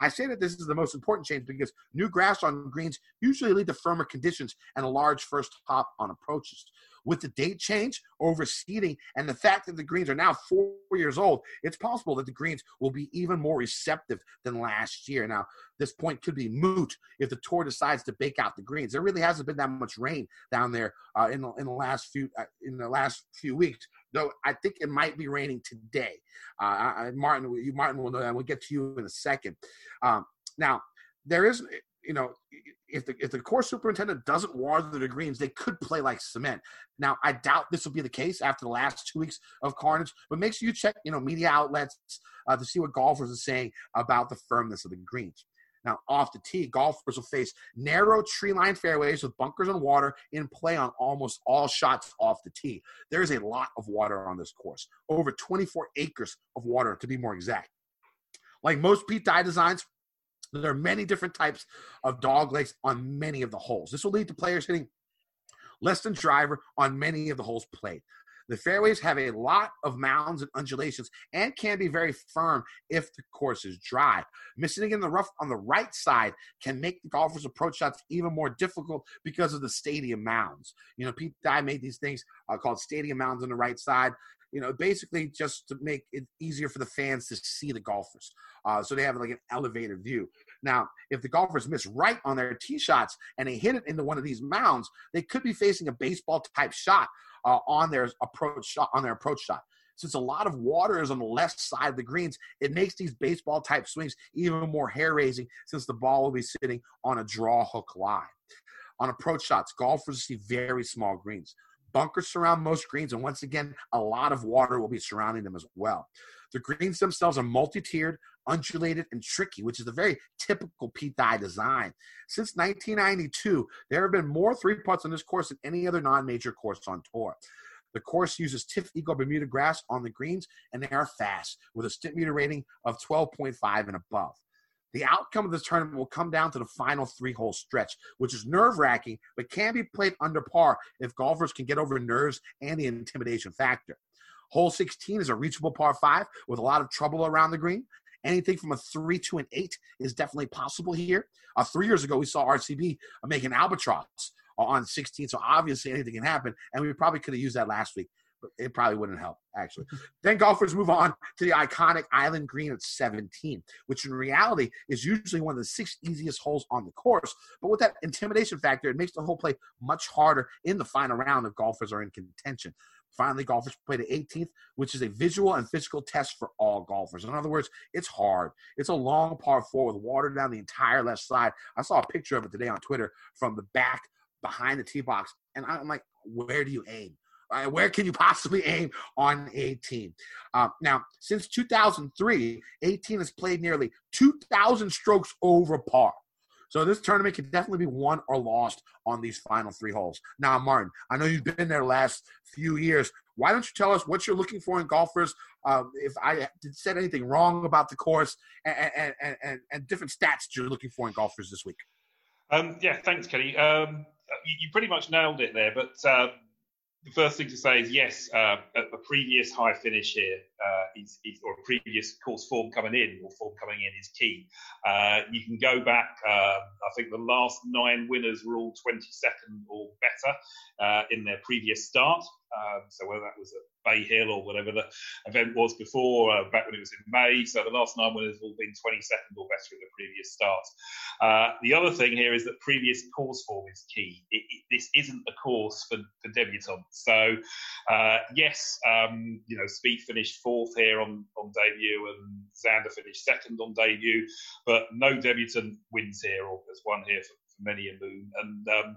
[SPEAKER 3] I say that this is the most important change because new grass on greens usually lead to firmer conditions and a large first hop on approaches. With the date change, overseeding, and the fact that the greens are now four years old, it's possible that the greens will be even more receptive than last year. Now, this point could be moot if the tour decides to bake out the greens. There really hasn't been that much rain down there uh, in the in the last few uh, in the last few weeks. Though I think it might be raining today. Uh, I, Martin, you Martin will know that. We'll get to you in a second. Um, now, there is. You know, if the if the course superintendent doesn't water the greens, they could play like cement. Now, I doubt this will be the case after the last two weeks of carnage, but make sure you check, you know, media outlets uh, to see what golfers are saying about the firmness of the greens. Now, off the tee, golfers will face narrow tree-lined fairways with bunkers and water in play on almost all shots off the tee. There is a lot of water on this course, over twenty-four acres of water to be more exact. Like most Pete Dye designs, there are many different types of dog legs on many of the holes. This will lead to players hitting less than driver on many of the holes played. The fairways have a lot of mounds and undulations and can be very firm if the course is dry. Missing in the rough on the right side can make the golfer's approach shots even more difficult because of the stadium mounds. You know, Pete Dye made these things uh, called stadium mounds on the right side. You know, basically just to make it easier for the fans to see the golfers. Uh, so they have like an elevated view. Now, if the golfers miss right on their tee shots and they hit it into one of these mounds, they could be facing a baseball type shot uh, on their approach shot, on their approach shot. Since a lot of water is on the left side of the greens, it makes these baseball type swings even more hair raising since the ball will be sitting on a draw hook line. On approach shots, golfers see very small greens. Bunkers surround most greens, and once again, a lot of water will be surrounding them as well. The greens themselves are multi-tiered, undulated, and tricky, which is a very typical Pete Dye design. Since nineteen ninety-two, there have been more three putts on this course than any other non-major course on tour. The course uses Tiff Eagle Bermuda grass on the greens, and they are fast, with a Stimpmeter rating of twelve point five and above. The outcome of this tournament will come down to the final three-hole stretch, which is nerve-wracking, but can be played under par if golfers can get over nerves and the intimidation factor. Hole sixteen is a reachable par five with a lot of trouble around the green. Anything from a three to an eight is definitely possible here. Uh, three years ago, we saw R C B make an albatross on sixteen, so obviously anything can happen, and we probably could have used that last week. It probably wouldn't help, actually. Then golfers move on to the iconic Island Green at seventeen, which in reality is usually one of the six easiest holes on the course. But with that intimidation factor, it makes the whole play much harder in the final round if golfers are in contention. Finally, golfers play the eighteenth, which is a visual and physical test for all golfers. In other words, it's hard. It's a long par four with water down the entire left side. I saw a picture of it today on Twitter from the back behind the tee box, and I'm like, where do you aim? Uh, where can you possibly aim on eighteen? Uh, now, since two thousand three, eighteen has played nearly two thousand strokes over par. So this tournament can definitely be won or lost on these final three holes. Now, Martin, I know you've been there the last few years. Why don't you tell us what you're looking for in golfers, uh, if I said anything wrong about the course, and, and, and, and different stats you're looking for in golfers this week?
[SPEAKER 5] Um, yeah, thanks, Kenny. Um, you, you pretty much nailed it there, but uh, the first thing to say is yes, uh, a previous high finish here uh, is, is, or a previous course form coming in, or form coming in is key. Uh, you can go back, uh, I think the last nine winners were all twenty-second or better uh, in their previous start. Um, so whether that was at Bay Hill or whatever the event was before, uh, back when it was in May. So the last nine winners have all been twenty-second or better in the previous start. Uh, the other thing here is that previous course form is key. It, it, this isn't a course for, for debutants. So uh, yes, um, you know, Spieth finished fourth here on, on debut and Xander finished second on debut, but no debutant wins here or has won here for, for many a moon. And um,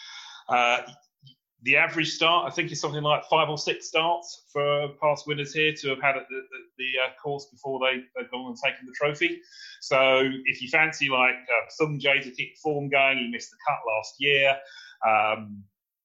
[SPEAKER 5] uh, the average start, I think, is something like five or six starts for past winners here to have had the, the, the uh, course before they, they've gone and taken the trophy. So if you fancy like uh, Sung Jae to keep form going, he missed the cut last year. Um,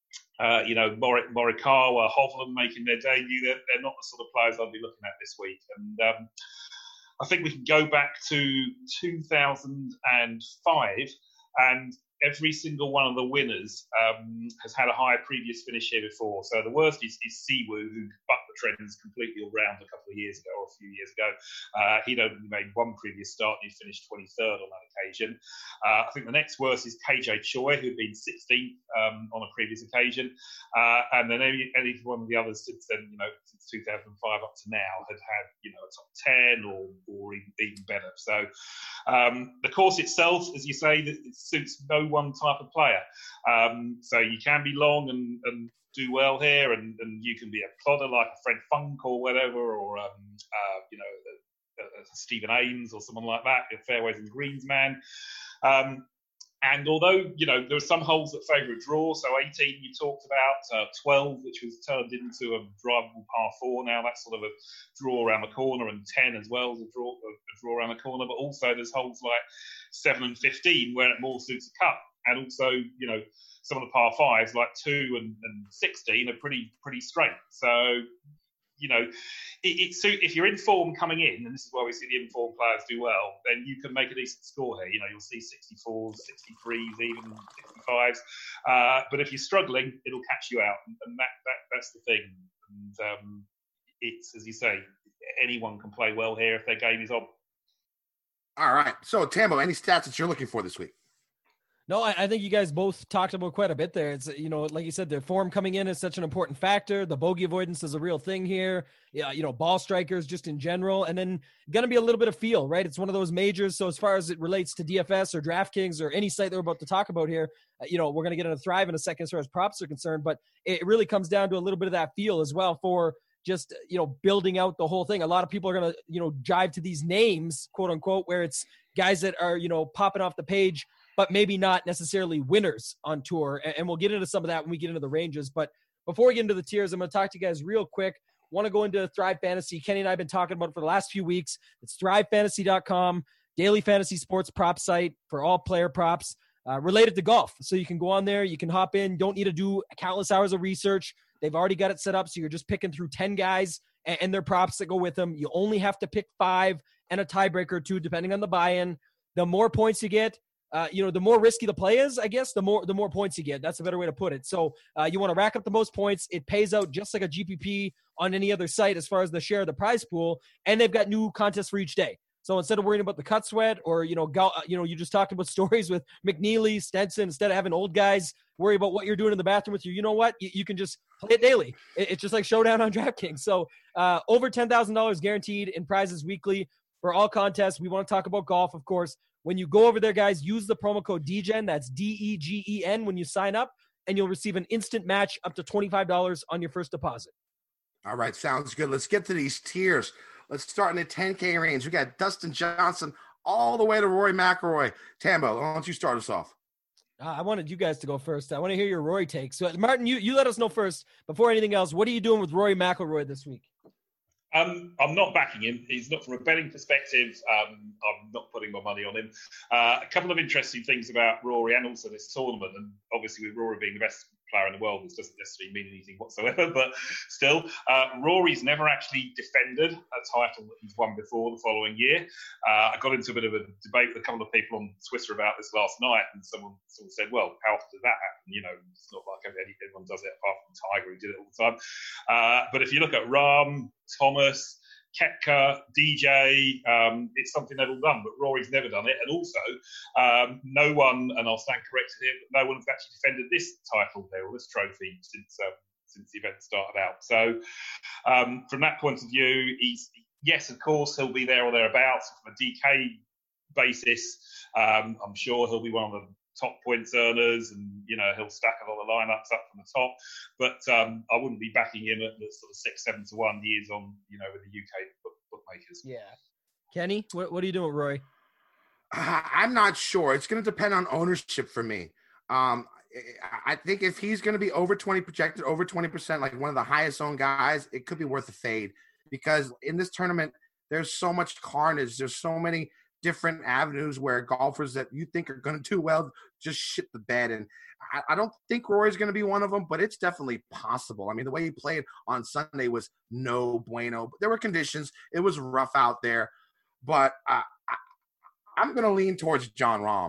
[SPEAKER 5] uh, you know, Mor- Morikawa, Hovland making their debut, they're, they're not the sort of players I'll be looking at this week. And um, I think we can go back to two thousand five and every single one of the winners um, has had a higher previous finish here before. So the worst is, is Siwoo, who bucked the trends completely all round a couple of years ago or a few years ago. Uh, he'd only made one previous start and he finished twenty-third on that occasion. Uh, I think the next worst is K J Choi, who'd been sixteenth um, on a previous occasion. Uh, and then any, any one of the others since then, you know, since two thousand five up to now had had, you know, a top ten or, or even, even better. So um, the course itself, as you say, it suits no one type of player. Um, so you can be long and, and do well here, and, and you can be a plodder like a Fred Funk or whatever, or um, uh, you know, a, a Stephen Ames or someone like that, a fairways and greens man. Um, and although, you know, there are some holes that favour a draw, so eighteen you talked about, uh, twelve, which was turned into a drivable par four now, that's sort of a draw around the corner, and ten as well as a draw, a draw around the corner, but also there's holes like seven and fifteen where it more suits a cut. And also, you know, some of the par fives like two and, and sixteen are pretty pretty straight. So, you know, it, it suit if you're in form coming in, and this is why we see the informed players do well, then you can make a decent score here. You know, you'll see sixty-fours, sixty-threes, even sixty-fives. Uh, but if you're struggling, it'll catch you out, and, and that, that that's the thing. And um, it's, as you say, anyone can play well here if their game is on.
[SPEAKER 3] All right. So, Tambo, any stats that you're looking for this week?
[SPEAKER 4] No, I, I think you guys both talked about quite a bit there. It's, you know, like you said, the form coming in is such an important factor. The bogey avoidance is a real thing here. Yeah, you know, ball strikers just in general, and then going to be a little bit of feel, right? It's one of those majors. So as far as it relates to D F S or DraftKings or any site that we're about to talk about here, uh, you know, we're going to get into Thrive in a second as far as props are concerned, but it really comes down to a little bit of that feel as well for just, you know, building out the whole thing. A lot of people are going to, you know, jive to these names, quote unquote, where it's guys that are, you know, popping off the page, but maybe not necessarily winners on tour. And we'll get into some of that when we get into the ranges. But before we get into the tiers, I'm going to talk to you guys real quick. Want to go into Thrive Fantasy. Kenny and I have been talking about it for the last few weeks. It's thrive fantasy dot com, daily fantasy sports prop site for all player props uh, related to golf. So you can go on there. You can hop in. Don't need to do countless hours of research. They've already got it set up. So you're just picking through ten guys and, and their props that go with them. You only have to pick five and a tiebreaker or two, depending on the buy-in. The more points you get, Uh, you know, the more risky the play is, I guess, the more the more points you get. That's a better way to put it. So uh, you want to rack up the most points. It pays out just like a G P P on any other site as far as the share of the prize pool. And they've got new contests for each day. So instead of worrying about the cut sweat or, you know, go, you know, you just talked about stories with McNeely, Stenson, instead of having old guys worry about what you're doing in the bathroom with you, you know what? You, you can just play it daily. It, it's just like Showdown on DraftKings. So uh, over ten thousand dollars guaranteed in prizes weekly for all contests. We want to talk about golf, of course. When you go over there, guys, use the promo code D G E N, that's D E G E N, when you sign up, and you'll receive an instant match up to twenty-five dollars on your first deposit.
[SPEAKER 3] All right, sounds good. Let's get to these tiers. Let's start in the ten K range. We got Dustin Johnson all the way to Rory McIlroy. Tambo, why don't you start us off?
[SPEAKER 4] Uh, I wanted you guys to go first. I want to hear your Rory take. So, Martin, you, you let us know first. Before anything else, what are you doing with Rory McIlroy this week?
[SPEAKER 5] Um, I'm not backing him. He's not, from a betting perspective, um, I'm not putting my money on him. Uh, a couple of interesting things about Rory and also this tournament, and obviously with Rory being the best player in the world, this doesn't necessarily mean anything whatsoever, but still, uh, Rory's never actually defended a title that he's won before the following year. Uh, I got into a bit of a debate with a couple of people on Twitter about this last night, and someone sort of said, well, how often does that happen? You know, it's not like anyone does it apart from Tiger, who did it all the time. Uh, but if you look at Rahm, Thomas, Koepka, D J, um, it's something they've all done, but Rory's never done it. And also, um, no one, and I'll stand corrected here, but no one has actually defended this title there, or this trophy, since uh, since the event started out. So um, from that point of view, he's, yes, of course, he'll be there or thereabouts. From a D K basis, um, I'm sure he'll be one of the top points earners, and you know he'll stack a lot of lineups up from the top. But um, I wouldn't be backing him at the sort of six, seven to one he is on, you know, with the U K book, bookmakers.
[SPEAKER 4] Yeah, Kenny, what what are you doing, Roy?
[SPEAKER 3] Uh, I'm not sure. It's going to depend on ownership for me. Um, I think if he's going to be over twenty projected, over twenty percent, like one of the highest owned guys, it could be worth a fade, because in this tournament there's so much carnage. There's so many different avenues where golfers that you think are going to do well just shit the bed. And I, I don't think Rory's going to be one of them, but it's definitely possible. I mean, the way he played on Sunday was no bueno. There were conditions. It was rough out there. But uh, I, I'm going to lean towards Jon Rahm.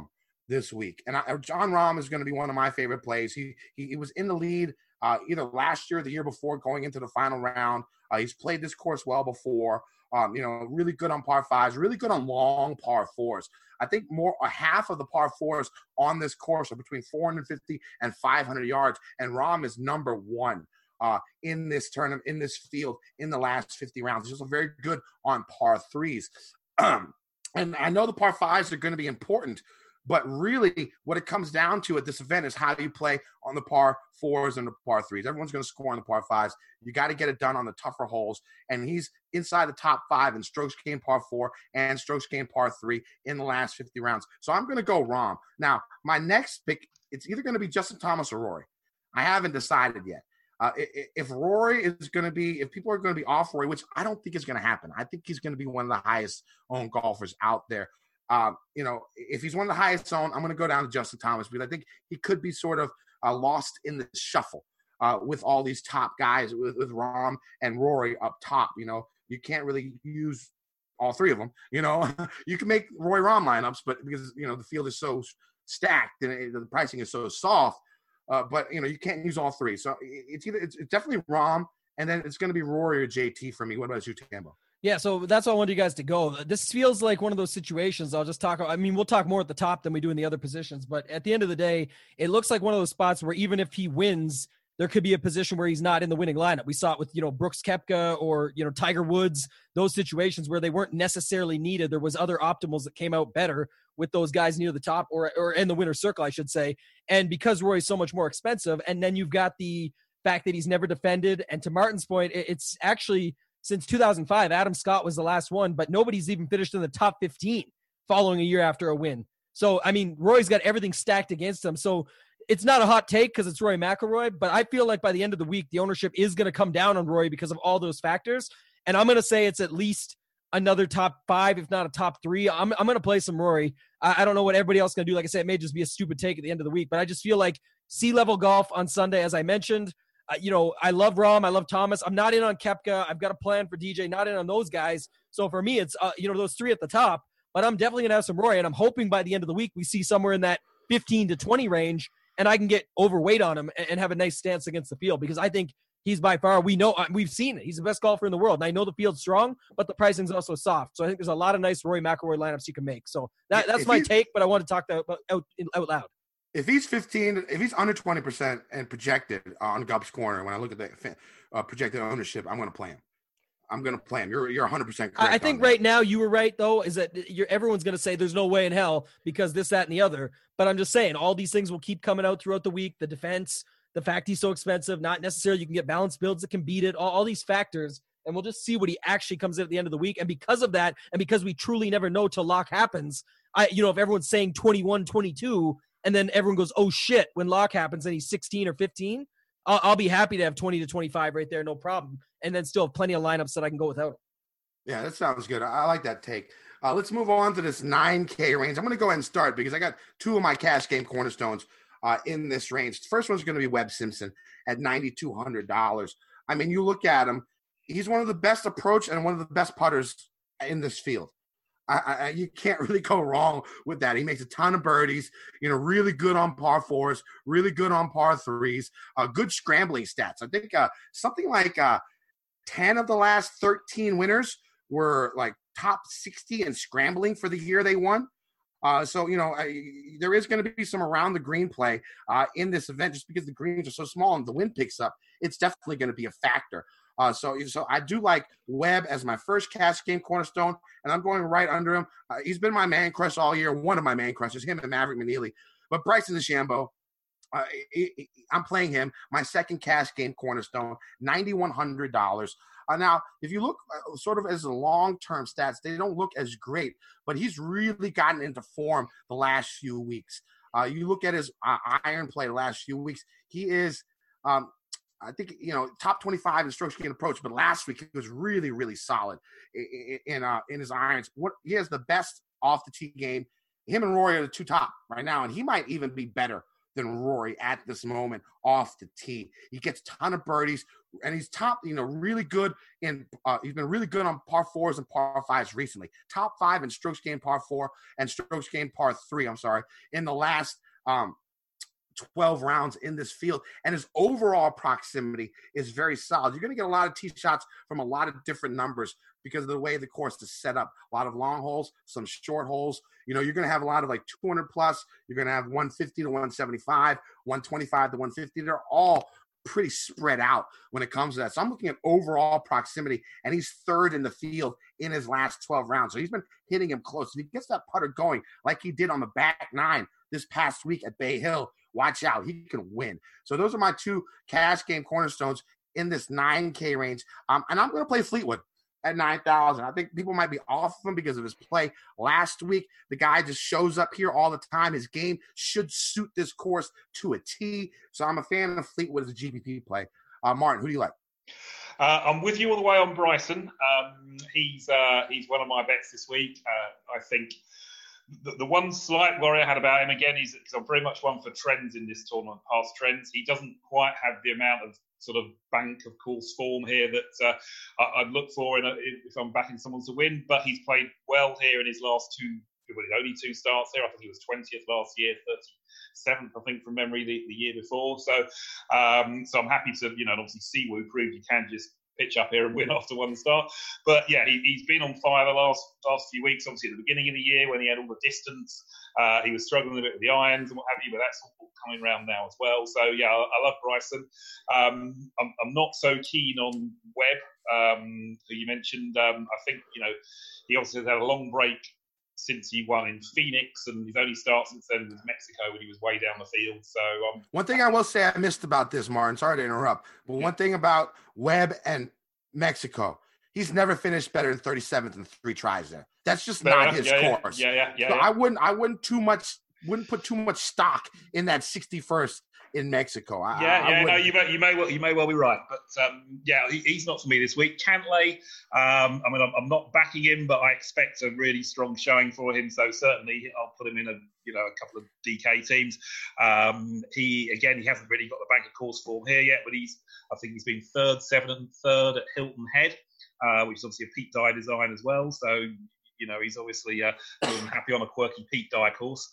[SPEAKER 3] this week. And I, Jon Rahm is going to be one of my favorite plays. He, he, he was in the lead uh, either last year or the year before going into the final round. Uh, he's played this course well before. Um, you know, really good on par fives, really good on long par fours. I think more a half of the par fours on this course are between four hundred fifty and five hundred yards, and Rahm is number one uh, in this tournament, in this field, in the last fifty rounds. He's also very good on par threes. Um, and I know the par fives are going to be important, but really what it comes down to at this event is how do you play on the par fours and the par threes. Everyone's going to score on the par fives. You got to get it done on the tougher holes. And he's inside the top five in strokes gained par four and strokes gained par three in the last fifty rounds. So I'm going to go Rahm. Now, my next pick, it's either going to be Justin Thomas or Rory. I haven't decided yet. Uh, if Rory is going to be, if people are going to be off Rory, which I don't think is going to happen. I think he's going to be one of the highest owned golfers out there. Um, you know, if he's one of the highest owned, I'm going to go down to Justin Thomas because I think he could be sort of uh, lost in the shuffle uh, with all these top guys, with, with Rahm and Rory up top. You know, you can't really use all three of them. You know, you can make Rory Rahm lineups, but because, you know, the field is so stacked and it, the pricing is so soft, uh, but, you know, you can't use all three. So it's either, it's, it's definitely Rahm, and then it's going to be Rory or J T for me. What about you, Tambo?
[SPEAKER 4] Yeah, so that's why I wanted you guys to go. This feels like one of those situations. I'll just talk. I mean, we'll talk more at the top than we do in the other positions. But at the end of the day, it looks like one of those spots where even if he wins, there could be a position where he's not in the winning lineup. We saw it with, you know, Brooks Koepka or, you know, Tiger Woods, those situations where they weren't necessarily needed. There was other optimals that came out better with those guys near the top or, or in the winner's circle, I should say. And because Rory's so much more expensive, and then you've got the fact that he's never defended. And to Martin's point, it's actually – since two thousand five, Adam Scott was the last one, but nobody's even finished in the top fifteen following a year after a win. So, I mean, Rory's got everything stacked against him. So it's not a hot take because it's Rory McIlroy, but I feel like by the end of the week, the ownership is going to come down on Rory because of all those factors. And I'm going to say it's at least another top five, if not a top three. I'm, I'm going to play some Rory. I, I don't know what everybody else is going to do. Like I said, it may just be a stupid take at the end of the week, but I just feel like sea-level golf on Sunday, as I mentioned. Uh, you know, I love Rahm. I love Thomas. I'm not in on Koepka. I've got a plan for D J, not in on those guys. So for me, it's, uh, you know, those three at the top. But I'm definitely going to have some Rory, and I'm hoping by the end of the week we see somewhere in that fifteen to twenty range, and I can get overweight on him and, and have a nice stance against the field because I think he's by far, we know, uh, we've seen it. He's the best golfer in the world. And I know the field's strong, but the pricing's also soft. So I think there's a lot of nice Rory McIlroy lineups you can make. So that, that's my take, but I want to talk that out, out loud.
[SPEAKER 3] If he's fifteen, if he's under twenty percent and projected on Gup's Corner, when I look at the uh, projected ownership, I'm going to play him. I'm going to play him. You're you're one hundred percent correct.
[SPEAKER 4] I think right now you were right, though, is that you're, everyone's going to say there's no way in hell because this, that, and the other. But I'm just saying all these things will keep coming out throughout the week. The defense, the fact he's so expensive, not necessarily you can get balanced builds that can beat it, all, all these factors. And we'll just see what he actually comes in at the end of the week. And because of that, and because we truly never know till lock happens, I you know, if everyone's saying twenty-one, twenty-two, and then everyone goes, oh, shit, when lock happens and he's sixteen or fifteen, I'll, I'll be happy to have twenty to twenty-five right there, no problem, and then still have plenty of lineups that I can go without him.
[SPEAKER 3] Yeah, that sounds good. I like that take. Uh, let's move on to this nine K range. I'm going to go ahead and start because I got two of my cash game cornerstones uh, in this range. The first one's going to be Webb Simpson at nine thousand two hundred dollars. I mean, you look at him, he's one of the best approach and one of the best putters in this field. I, I, you can't really go wrong with that. He makes a ton of birdies, you know, really good on par fours, really good on par threes, uh, good scrambling stats. I think uh, something like uh, ten of the last thirteen winners were like top sixty in scrambling for the year they won. Uh, so, you know, I, there is going to be some around the green play uh, in this event just because the greens are so small and the wind picks up. It's definitely going to be a factor. Uh, so, so I do like Webb as my first cash game cornerstone, and I'm going right under him. Uh, he's been my man crush all year, one of my man crushes, him and Maverick McNealy. But Bryson DeChambeau, uh, he, he, I'm playing him, my second cash game cornerstone, nine thousand one hundred dollars. Uh, now, if you look uh, sort of as the long-term stats, they don't look as great, but he's really gotten into form the last few weeks. Uh, you look at his uh, iron play the last few weeks, he is um, – I think, you know, top twenty-five in strokes gained approach, but last week he was really, really solid in in, uh, in his irons. What he has the best off the tee game. Him and Rory are the two top right now, and he might even be better than Rory at this moment off the tee. He gets a ton of birdies, and he's top, you know, really good in, uh, he's been really good on par fours and par fives recently. Top five in strokes gained par four and strokes gained par three, I'm sorry, in the last um, twelve rounds in this field. And his overall proximity is very solid. You're going to get a lot of tee shots from a lot of different numbers because of the way the course is set up. A lot of long holes, some short holes. You know, you're going to have a lot of like two hundred plus. You're going to have one fifty to one seventy-five, one twenty-five to one fifty. They're all pretty spread out when it comes to that. So I'm looking at overall proximity, and he's third in the field in his last twelve rounds. So he's been hitting him close. If he gets that putter going like he did on the back nine this past week at Bay Hill, watch out. He can win. So those are my two cash game cornerstones in this nine K range. Um, and I'm going to play Fleetwood at nine thousand. I think people might be off of him because of his play last week. The guy just shows up here all the time. His game should suit this course to a T. So I'm a fan of Fleetwood as a G P P play. Uh, Martin, who do you like?
[SPEAKER 5] Uh, I'm with you all the way on Bryson. Um, he's uh, he's one of my bets this week. Uh, I think the, the one slight worry I had about him again is because I'm very much one for trends in this tournament, past trends. He doesn't quite have the amount of sort of bank of course form here that uh, I, I'd look for in a, if I'm backing someone to win. But he's played well here in his last two, well, his only two starts here. I think he was twentieth last year, thirty-seventh, I think, from memory, the, the year before. So, um, so I'm happy to, you know, and obviously Siwoo proved you can just pitch up here and win after one start. But yeah, he, he's been on fire the last last few weeks. Obviously, at the beginning of the year when he had all the distance, uh, he was struggling a bit with the irons and what have you. But that's all coming around now as well. So yeah, I, I love Bryson. Um, I'm, I'm not so keen on Webb, um, who you mentioned. Um, I think you know he obviously has had a long break since he won in Phoenix, and his only start since then was Mexico when he was way down the field. So um,
[SPEAKER 3] one thing I will say I missed about this, Martin, sorry to interrupt, but one thing about Webb and Mexico, he's never finished better than thirty-seventh in three tries there. That's just not
[SPEAKER 5] yeah,
[SPEAKER 3] his
[SPEAKER 5] yeah,
[SPEAKER 3] course.
[SPEAKER 5] Yeah, yeah, yeah.
[SPEAKER 3] So
[SPEAKER 5] yeah.
[SPEAKER 3] I wouldn't, I wouldn't too much, wouldn't put too much stock in that sixty-first in Mexico. I,
[SPEAKER 5] yeah,
[SPEAKER 3] I,
[SPEAKER 5] yeah,
[SPEAKER 3] I
[SPEAKER 5] no, you may, you may well, you may well be right, but um, yeah, he, he's not for me this week. Cantlay, um, I mean, I'm, I'm not backing him, but I expect a really strong showing for him. So certainly, I'll put him in a, you know, a couple of D K teams. Um, he again, he hasn't really got the bank of course form here yet, but he's, I think he's been third, seventh, and third at Hilton Head, uh, which is obviously a Pete Dye design as well. So you know, he's obviously uh, more than happy on a quirky Pete Dye course.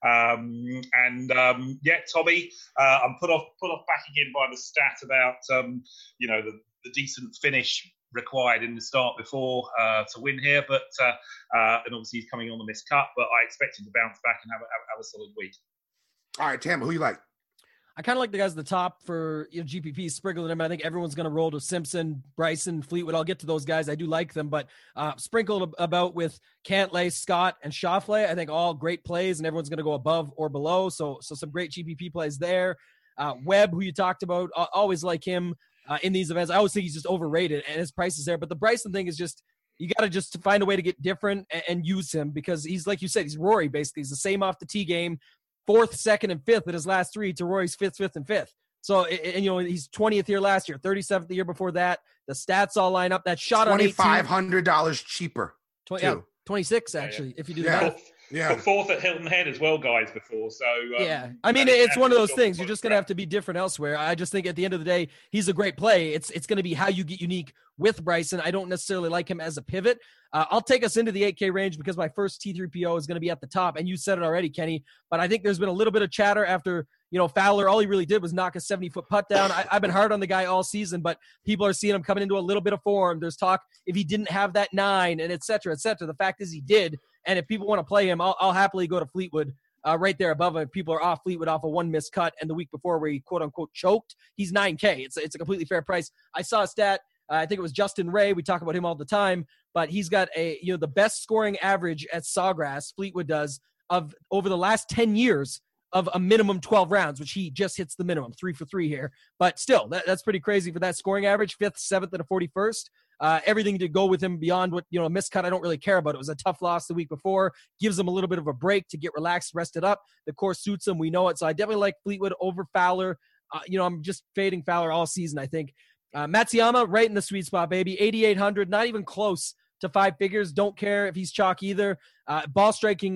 [SPEAKER 5] Um, and um, yeah, Tommy, uh, I'm put off put off back again by the stat about um, you know the, the decent finish required in the start before uh, to win here, but uh, uh, and obviously he's coming on the missed cut, but I expect him to bounce back and have a, have a solid week.
[SPEAKER 3] All right, Tam, who you like?
[SPEAKER 4] I kind of like the guys at the top for you know, G P P, sprinkling them. I think everyone's going to roll to Simpson, Bryson, Fleetwood. I'll get to those guys. I do like them, but uh, sprinkled about with Cantlay, Scott, and Schauffele. I think all great plays, and everyone's going to go above or below. So, so some great G P P plays there. Uh, Webb, who you talked about, I always like him uh, in these events. I always think he's just overrated, and his price is there. But the Bryson thing is just you got to just find a way to get different and, and use him because he's like you said, he's Rory basically. He's the same off the tee game. Fourth, second, and fifth in his last three to Rory's fifth, fifth, and fifth. So, and you know, he's twentieth here last year, thirty-seventh the year before that. The stats all line up. That shot on
[SPEAKER 3] twenty-five hundred dollars cheaper.
[SPEAKER 4] twenty, yeah, twenty-six actually, yeah, yeah. if you do
[SPEAKER 3] yeah.
[SPEAKER 4] that.
[SPEAKER 3] Yeah,
[SPEAKER 5] but fourth at Hilton Head as well, guys, before. So um,
[SPEAKER 4] yeah, I mean, it's one of those things. You're just going to have to be different elsewhere. I just think at the end of the day, he's a great play. It's it's going to be how you get unique with Bryson. I don't necessarily like him as a pivot. Uh, I'll take us into the eight K range because my first T three P O is going to be at the top, and you said it already, Kenny. But I think there's been a little bit of chatter after you know Fowler. All he really did was knock a seventy-foot putt down. I, I've been hard on the guy all season, but people are seeing him coming into a little bit of form. There's talk if he didn't have that nine, and et cetera, et cetera. The fact is he did. And if people want to play him, I'll, I'll happily go to Fleetwood uh, right there above him. If people are off Fleetwood off a one missed cut and the week before where he quote unquote choked, he's nine K. It's, it's a completely fair price. I saw a stat. Uh, I think it was Justin Ray. We talk about him all the time, but he's got a, you know, the best scoring average at Sawgrass, Fleetwood does, of over the last ten years of a minimum twelve rounds, which he just hits the minimum, three for three here. But still, that, that's pretty crazy for that scoring average, fifth, seventh, and a forty-first. Uh, everything to go with him beyond what, you know, a miscut I don't really care about. It was a tough loss the week before. Gives him a little bit of a break to get relaxed, rested up. The course suits him. We know it. So I definitely like Fleetwood over Fowler. Uh, you know, I'm just fading Fowler all season, I think. Uh, Matsuyama, right in the sweet spot, baby. eighty-eight hundred, not even close to five figures. Don't care if he's chalk either. Uh, ball striking,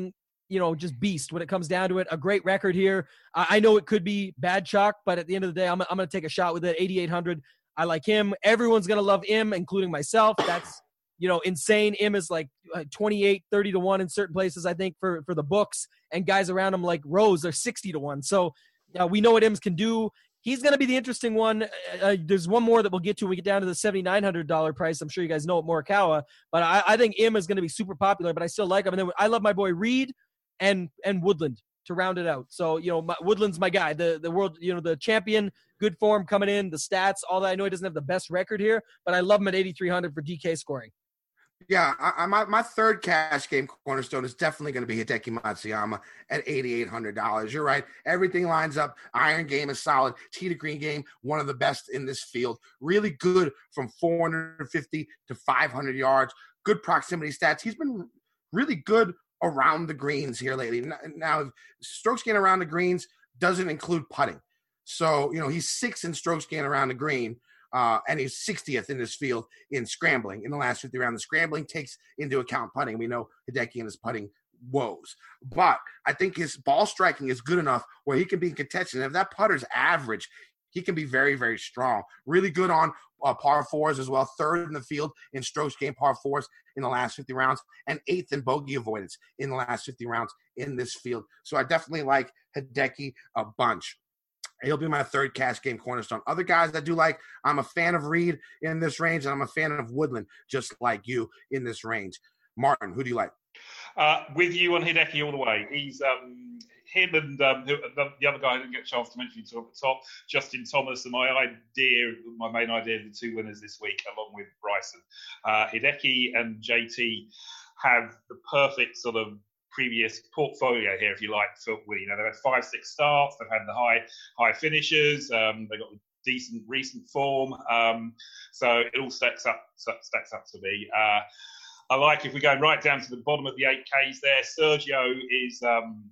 [SPEAKER 4] you know, just beast when it comes down to it. A great record here. I, I know it could be bad chalk, but at the end of the day, I'm, I'm going to take a shot with it. eighty-eight hundred. I like him. Everyone's going to love him, including myself. That's, you know, insane. Im is like twenty-eight, thirty to one in certain places, I think, for, for the books. And guys around him like Rose are sixty to one. So uh, we know what Ims can do. He's going to be the interesting one. Uh, there's one more that we'll get to when we get down to the seventy-nine hundred dollars price. I'm sure you guys know it, Morikawa. But I, I think Im is going to be super popular, but I still like him. And then I love my boy Reed and and Woodland to round it out. So, you know, my, Woodland's my guy. The the world, you know, the champion, good form coming in, the stats, all that. I know he doesn't have the best record here, but I love him at eighty-three hundred for D K scoring.
[SPEAKER 3] Yeah, I, I, my, my third cash game cornerstone is definitely going to be Hideki Matsuyama at eighty-eight hundred dollars. You're right. Everything lines up. Iron game is solid. Tee to green game, one of the best in this field. Really good from four fifty to five hundred yards. Good proximity stats. He's been really good around the greens here lately. Now, strokes gained around the greens doesn't include putting. So, you know, he's six in strokes gained around the green. Uh, and he's sixtieth in this field in scrambling in the last fifty rounds. The scrambling takes into account putting. We know Hideki and his putting woes. But I think his ball striking is good enough where he can be in contention. If that putter's average, he can be very, very strong. Really good on uh, par fours as well. Third in the field in strokes gained par fours in the last fifty rounds. And eighth in bogey avoidance in the last fifty rounds in this field. So I definitely like Hideki a bunch. He'll be my third cash game cornerstone. Other guys I do like, I'm a fan of Reed in this range, and I'm a fan of Woodland, just like you, in this range. Martin, who do you like?
[SPEAKER 5] Uh, with you on Hideki all the way. He's um, him and um, the, the other guy I didn't get a chance to mention until at the top, Justin Thomas, and my idea, my main idea of the two winners this week, along with Bryson. Uh, Hideki and J T have the perfect sort of previous portfolio here, if you like, for you know, they've had five, six starts, they've had the high high finishes, um, they've got decent recent form, um, so it all stacks up stacks up to me. Uh, I like, if we go right down to the bottom of the eight Ks there, Sergio is, um,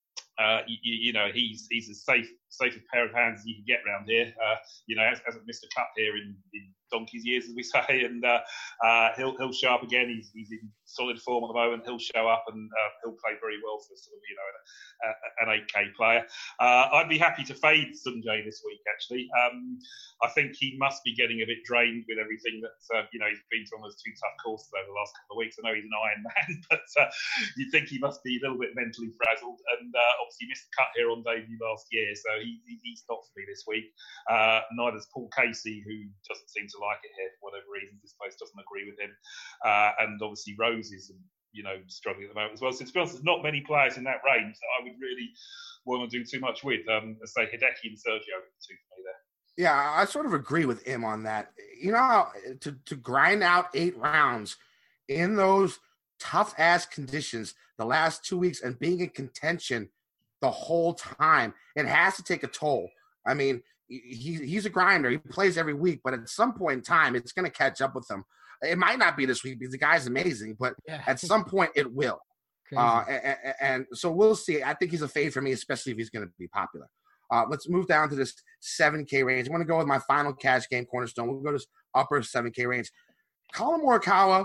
[SPEAKER 5] uh, you, you know, he's he's as safe safe a pair of hands as you can get around here. Uh, you know, hasn't missed a cut here in, in donkey's years, as we say, and uh, uh, he'll he'll show up again. He's he's in solid form at the moment. He'll show up and uh, he'll play very well for sort of, you know, a, a, an eight K player. Uh, I'd be happy to fade Sungjae this week, actually. Um, I think he must be getting a bit drained with everything that, uh, you know, he's been on those two tough courses over the last couple of weeks. I know he's an Iron Man, but uh, you'd think he must be a little bit mentally frazzled, and uh, obviously missed the cut here on debut last year, so he, he, he's not for me this week. Uh, neither's Paul Casey, who doesn't seem to like it here for whatever reason. This place doesn't agree with him. Uh, and obviously Rose is, you know, struggling at the moment as well. So to be honest, there's not many players in that range that I would really want to do too much with. Um, let's say Hideki and Sergio are the two for me there.
[SPEAKER 3] Yeah, I sort of agree with him on that. You know, to, to grind out eight rounds in those tough-ass conditions the last two weeks and being in contention the whole time, it has to take a toll. I mean, he, he's a grinder. He plays every week, but at some point in time, it's going to catch up with him. It might not be this week because the guy's amazing, but yeah. At some point it will. Uh, and, and so we'll see. I think he's a fade for me, especially if he's going to be popular. Uh, let's move down to this seven K range. I'm going to go with my final cash game cornerstone. We'll go to this upper seven K range. Collin Morikawa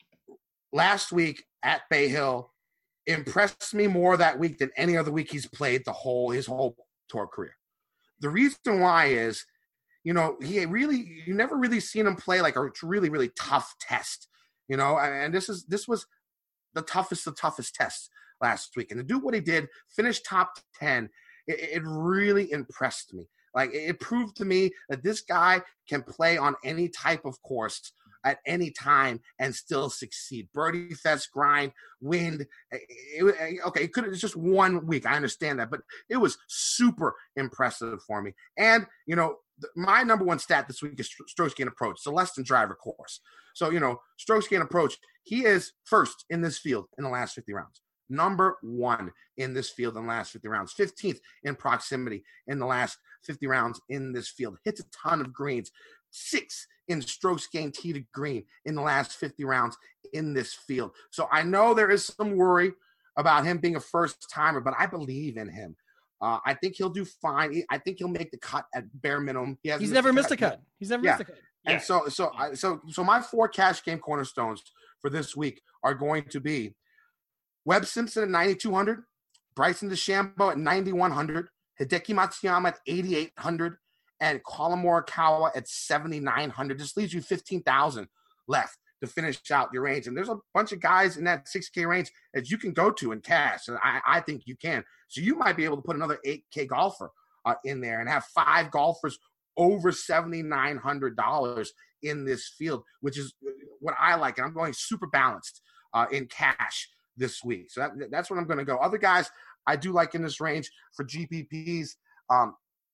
[SPEAKER 3] last week at Bay Hill impressed me more that week than any other week he's played the whole his whole tour career. The reason why is, you know, he really, you never really seen him play like a really, really tough test, you know, and this is, this was the toughest, the toughest test last week. And to do what he did, finish top ten, it, it really impressed me. Like, it proved to me that this guy can play on any type of course at any time and still succeed. Birdie fest, grind, wind. It, it, okay, it could have just one week. I understand that, but it was super impressive for me. And, you know, my number one stat this week is strokes gained approach. It's a less than driver course. So, you know, strokes gained approach, he is first in this field in the last fifty rounds. Number one in this field in the last fifty rounds. fifteenth in proximity in the last fifty rounds in this field. Hits a ton of greens. Six in strokes gained tee to green in the last fifty rounds in this field. So I know there is some worry about him being a first timer, but I believe in him. Uh, I think he'll do fine. I think he'll make the cut at bare minimum. He
[SPEAKER 4] He's never missed a cut. He's never
[SPEAKER 3] yeah.
[SPEAKER 4] missed a cut.
[SPEAKER 3] And
[SPEAKER 5] Yeah.
[SPEAKER 3] so, so, I, so, so my four cash game cornerstones for this week are going to be Webb Simpson at ninety-two hundred, Bryson DeChambeau at ninety-one hundred, Hideki Matsuyama at eighty-eight hundred, and Collin Morikawa at seventy-nine hundred. Just leaves you fifteen thousand left to finish out your range. And there's a bunch of guys in that six K range that you can go to and cash. And I, I think you can. So you might be able to put another eight K golfer uh, in there and have five golfers over seventy-nine hundred dollars in this field, which is what I like. And I'm going super balanced uh, in cash this week. So that, that's what I'm going to go. Other guys I do like in this range for G P Ps. Um,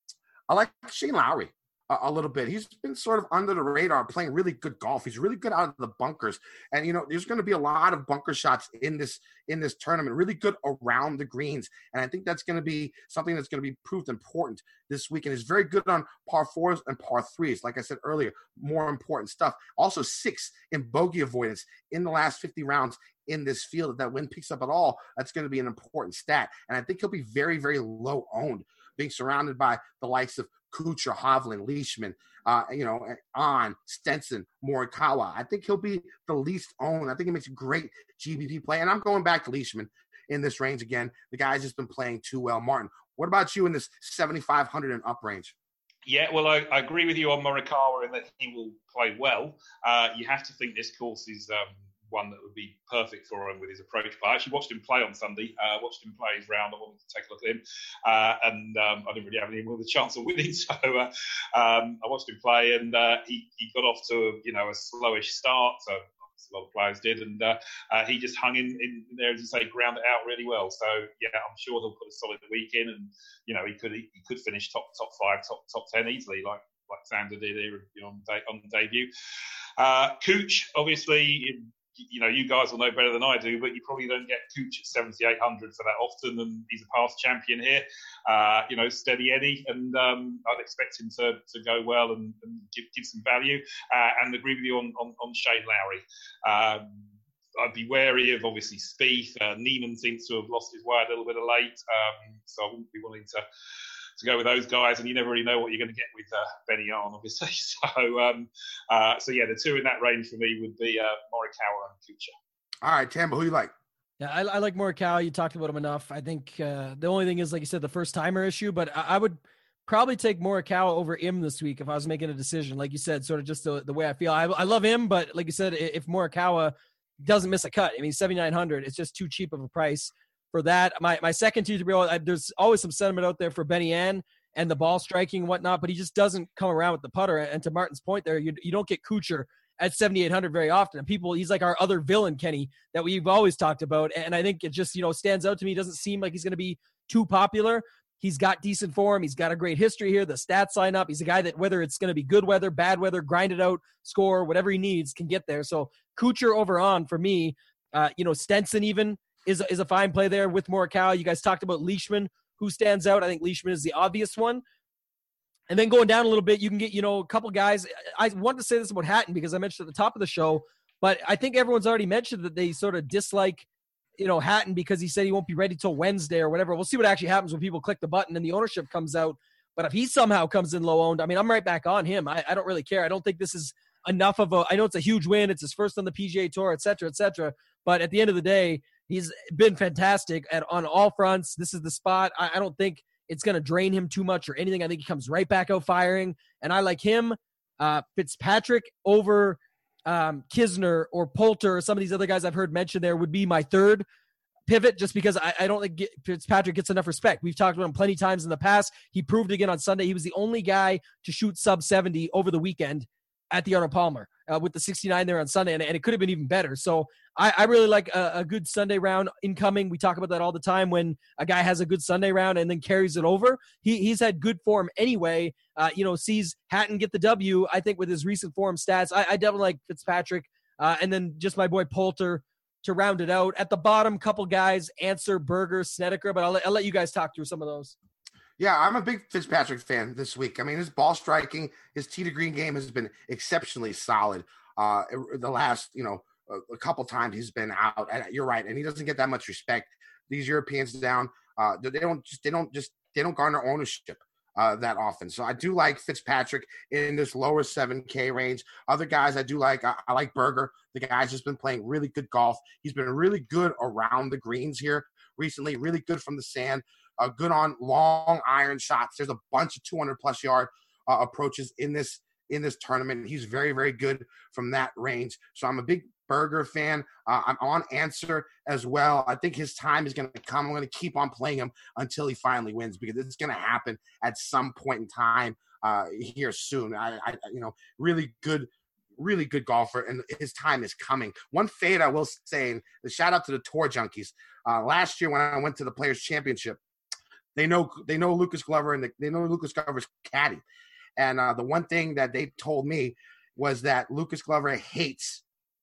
[SPEAKER 3] I like Shane Lowry a, a little bit. He's been sort of under the radar, playing really good golf. He's really good out of the bunkers. And, you know, there's going to be a lot of bunker shots in this in this tournament, really good around the greens. And I think that's going to be something that's going to be proved important this week. And he's very good on par fours and par threes. Like I said earlier, more important stuff. Also six in bogey avoidance in the last fifty rounds in this field. If that wind picks up at all, that's going to be an important stat. And I think he'll be very, very low owned, being surrounded by the likes of Kuchar, Hovland, Leishman, uh, you know, On, Stenson, Morikawa. I think he'll be the least owned. I think he makes a great G P P play. And I'm going back to Leishman in this range again. The guy's just been playing too well. Martin, what about you in this seventy-five hundred and up range?
[SPEAKER 5] Yeah, well, I, I agree with you on Morikawa in that he will play well. Uh, you have to think this course is um, one that would be perfect for him with his approach. But I actually watched him play on Sunday, uh, watched him play his round. I wanted to take a look at him. Uh, and um, I didn't really have any more of a chance of winning. So uh, um, I watched him play, and uh, he, he got off to a, you know, a slowish start. So a lot of players did. And uh, uh, he just hung in, in there, as you say, ground it out really well. So, yeah, I'm sure he'll put a solid week in. And, you know, he could he could finish top top five, top top ten easily, like like Xander did here, you know, on, de- on debut. Uh, Cooch, obviously, you know, you guys will know better than I do, but you probably don't get Cooch at seventy-eight hundred for that often, and he's a past champion here. Uh, you know, steady Eddie, and um, I'd expect him to, to go well and, and give, give some value. Uh, and agree with you on, on, on Shane Lowry. Um, I'd be wary of, obviously, Spieth. Uh, Neiman seems to have lost his way a little bit of late, um, so I wouldn't be wanting to to go with those guys, and you never really know what you're going to get with uh, Benny Arn, obviously. So, um, uh, so yeah, the two in that range for me would be uh, Morikawa and Kuchar.
[SPEAKER 3] All right, Tambo, who you like?
[SPEAKER 4] Yeah, I, I like Morikawa. You talked about him enough. I think uh, the only thing is, like you said, the first timer issue, but I, I would probably take Morikawa over him this week if I was making a decision. Like you said, sort of just the, the way I feel. I, I love him, but like you said, if Morikawa doesn't miss a cut, I mean, seventy-nine hundred, it's just too cheap of a price for that. My my second two to be able, there's always some sentiment out there for Benny Ann and the ball striking and whatnot, but he just doesn't come around with the putter. And to Martin's point there, you you don't get Kuchar at seventy-eight hundred very often. And people, he's like our other villain, Kenny, that we've always talked about. And I think it just, you know, stands out to me. He doesn't seem like he's going to be too popular. He's got decent form. He's got a great history here. The stats line up. He's a guy that, whether it's going to be good weather, bad weather, grind it out, score, whatever he needs, can get there. So Kuchar over on for me, uh, you know, Stenson even is, is a fine play there with Morikawa. You guys talked about Leishman, who stands out. I think Leishman is the obvious one. And then going down a little bit, you can get, you know, a couple guys. I wanted to say this about Hatton because I mentioned at the top of the show, but I think everyone's already mentioned that they sort of dislike, you know, Hatton because he said he won't be ready till Wednesday or whatever. We'll see what actually happens when people click the button and the ownership comes out. But if he somehow comes in low owned, I mean, I'm right back on him. I, I don't really care. I don't think this is enough of a, I know it's a huge win. It's his first on the P G A Tour, et cetera, et cetera. But at the end of the day, he's been fantastic at on all fronts. This is the spot. I, I don't think it's going to drain him too much or anything. I think he comes right back out firing. And I like him, uh, Fitzpatrick over um, Kisner or Poulter or some of these other guys I've heard mentioned there would be my third pivot, just because I, I don't think Fitzpatrick gets enough respect. We've talked about him plenty of times in the past. He proved again on Sunday. He was the only guy to shoot sub seventy over the weekend at the Arnold Palmer uh, with the sixty-nine there on Sunday, and, and it could have been even better. So I, I really like a, a good Sunday round incoming. We talk about that all the time when a guy has a good Sunday round and then carries it over. He He's had good form anyway, uh, you know, sees Hatton get the W, I think, with his recent form stats. I, I definitely like Fitzpatrick, uh, and then just my boy Poulter to round it out. At the bottom, couple guys, Answer, Berger, Snedeker, but I'll let, I'll let you guys talk through some of those.
[SPEAKER 3] Yeah, I'm a big Fitzpatrick fan this week. I mean, his ball striking, his tee to green game has been exceptionally solid. Uh, the last, you know, a, a couple times he's been out. And you're right, and he doesn't get that much respect. These Europeans down, uh, they don't just they don't just they don't garner ownership uh, that often. So I do like Fitzpatrick in this lower seven K range. Other guys I do like, I, I like Berger. The guy's just been playing really good golf. He's been really good around the greens here recently, really good from the sand, uh, good on long iron shots. There's a bunch of two hundred plus yard uh, approaches in this in this tournament. He's very, very good from that range. So I'm a big Berger fan. Uh, I'm on Answer as well. I think his time is going to come. I'm going to keep on playing him until he finally wins, because it's going to happen at some point in time uh, here soon. I, I, you know, really good, really good golfer, and his time is coming. One fade I will say, and the shout out to the Tour Junkies. Uh, last year when I went to the Players Championship, they know they know Lucas Glover, and they know Lucas Glover's caddy. And uh, the one thing that they told me was that Lucas Glover hates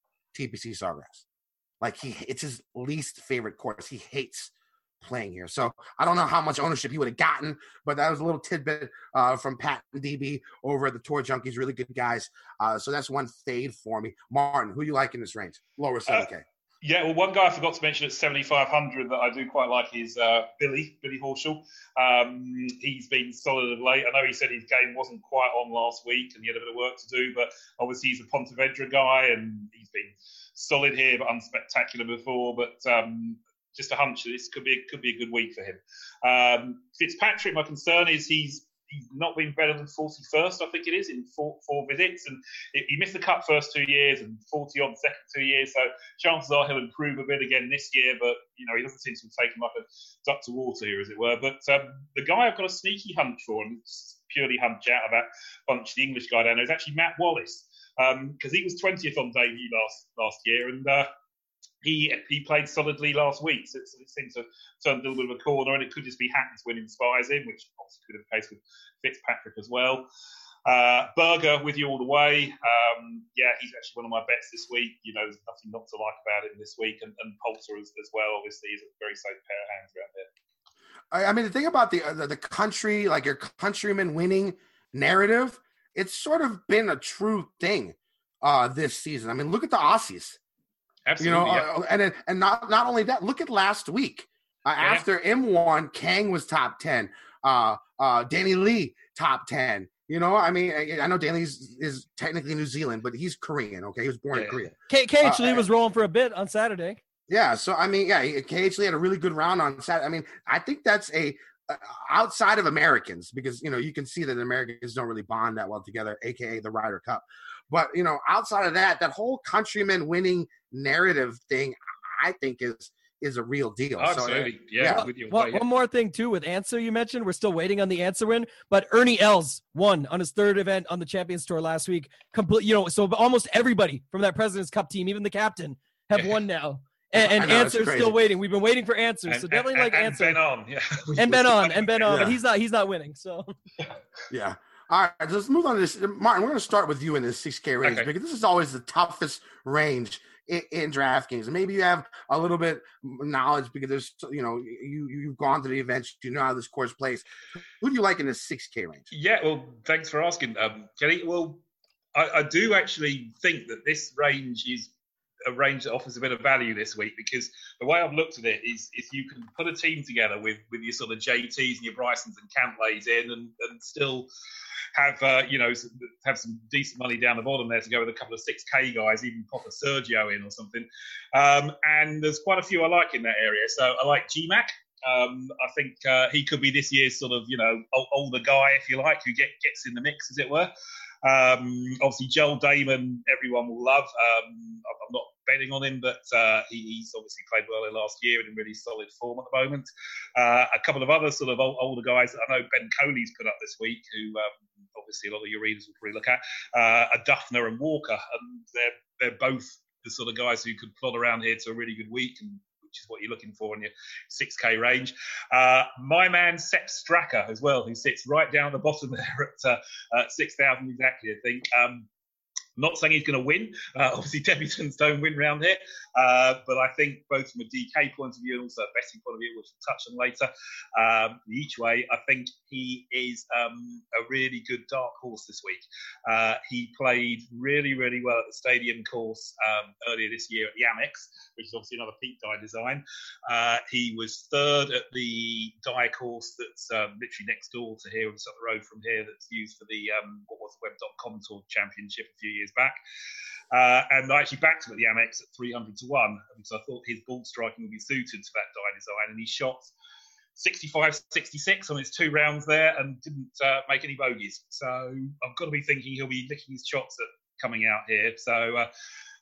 [SPEAKER 3] T P C Sawgrass. Like, he, it's his least favorite course. He hates playing here. So I don't know how much ownership he would have gotten, but that was a little tidbit uh, from Pat and D B over at the Tour Junkies. Really good guys. Uh, so that's one fade for me. Martin, who you like in this range? Lower seven K. Uh,
[SPEAKER 5] Yeah, well, one guy I forgot to mention at seventy-five hundred that I do quite like is uh, Billy, Billy Horschel. Um, he's been solid of late. I know he said his game wasn't quite on last week and he had a bit of work to do, but obviously he's a Pontevedra guy and he's been solid here but unspectacular before. But um, just a hunch that this could be, could be a good week for him. Um, Fitzpatrick, my concern is he's He's not been better than forty-first, I think it is, in four, four visits. And he missed the cut first two years and forty-odd second two years. So chances are he'll improve a bit again this year. But, you know, he doesn't seem to have taken like a duck to water here, as it were. But um, the guy I've got a sneaky hunch for, and it's purely hunch out of that bunch, the English guy down there, is actually Matt Wallace. Because um, he was twentieth on debut last, last year. And uh, He he played solidly last week, so it, it seems to turn a little bit of a corner, and it could just be Hatton's win inspires him, which obviously could have the case with Fitzpatrick as well. Uh, Berger with you all the way. Um, yeah, he's actually one of my bets this week. You know, there's nothing not to like about him this week, and, and Poulter as, as well. Obviously, he's a very safe pair of hands around there.
[SPEAKER 3] I, I mean, the thing about the, uh, the the country, like your countryman winning narrative, it's sort of been a true thing uh, this season. I mean, look at the Aussies.
[SPEAKER 5] Absolutely,
[SPEAKER 3] you know,
[SPEAKER 5] yeah.
[SPEAKER 3] uh, and and not not only that. Look at last week. Uh, yeah. After M one, Kang was top ten. Uh, uh, Danny Lee top ten. You know, I mean, I, I know Danny is, is technically New Zealand, but he's Korean. Okay, he was born yeah. in Korea.
[SPEAKER 4] K H Lee uh, was rolling for a bit on Saturday.
[SPEAKER 3] Yeah, so I mean, yeah, K H Lee had a really good round on Saturday. I mean, I think that's a uh, outside of Americans, because you know you can see that Americans don't really bond that well together, aka the Ryder Cup. But you know, outside of that, that whole countryman winning narrative thing, I think is is a real deal.
[SPEAKER 5] Absolutely, so, yeah. yeah. With you,
[SPEAKER 4] well,
[SPEAKER 5] yeah.
[SPEAKER 4] One more thing too with Answer you mentioned, we're still waiting on the Answer win, but Ernie Els won on his third event on the Champions Tour last week. Complete, you know, so almost everybody from that President's Cup team, even the captain, have won now. And, and know, Answer's still waiting. We've been waiting for Answers, so definitely
[SPEAKER 5] and,
[SPEAKER 4] like
[SPEAKER 5] and
[SPEAKER 4] Answer.
[SPEAKER 5] And Ben on, yeah.
[SPEAKER 4] And Ben on, and Ben on,
[SPEAKER 3] yeah.
[SPEAKER 4] but he's not. He's not winning. So.
[SPEAKER 3] Yeah. All right, let's move on to this. Martin, we're going to start with you in this six K range, okay, because this is always the toughest range in, in DraftKings. Maybe you have a little bit knowledge because there's, you know, you you've gone to the events, you know how this course plays. Who do you like in the six K range?
[SPEAKER 5] Yeah, well, thanks for asking, um, Kenny. Well, I, I do actually think that this range is a range that offers a bit of value this week, because the way I've looked at it is if you can put a team together with with your sort of J Ts and your Brysons and Cantlays in, and, and still have uh, you know have some decent money down the bottom there to go with a couple of six K guys, even pop a Sergio in or something. Um, and there's quite a few I like in that area. So I like G Mac. Um, I think uh, he could be this year's sort of, you know, older guy, if you like, who get, gets in the mix, as it were. Um, obviously, Joel Damon, everyone will love. Um, I'm not betting on him, but uh, he, he's obviously played well in last year and in really solid form at the moment. Uh, a couple of other sort of old, older guys that I know Ben Coley's put up this week, who um, obviously a lot of your readers will probably look at, uh, are Duffner and Walker, and they're they're both the sort of guys who could plod around here to a really good week, and which is what you're looking for in your six K range. Uh, my man, Sepp Straka, as well, who sits right down the bottom there at uh, uh, six thousand exactly, I think. Um, not saying he's going to win. Uh, obviously, debutants don't win round here. Uh, but I think both from a D K point of view and also a betting point of view, which we'll touch on later, um, each way, I think he is um, a really good dark horse this week. Uh, he played really, really well at the Stadium course um, earlier this year at the Amex, which is obviously another Peak Dye design. Uh, he was third at the Dye course that's um, literally next door to here, just up the road from here, that's used for the um, what was the Web dot com Tour Championship a few years back. Uh, and I actually backed him at the Amex at three hundred to one because I thought his ball striking would be suited to that Dye design, and he shot sixty-five sixty-six on his two rounds there and didn't uh, make any bogeys. So I've got to be thinking he'll be licking his chops at coming out here. So uh,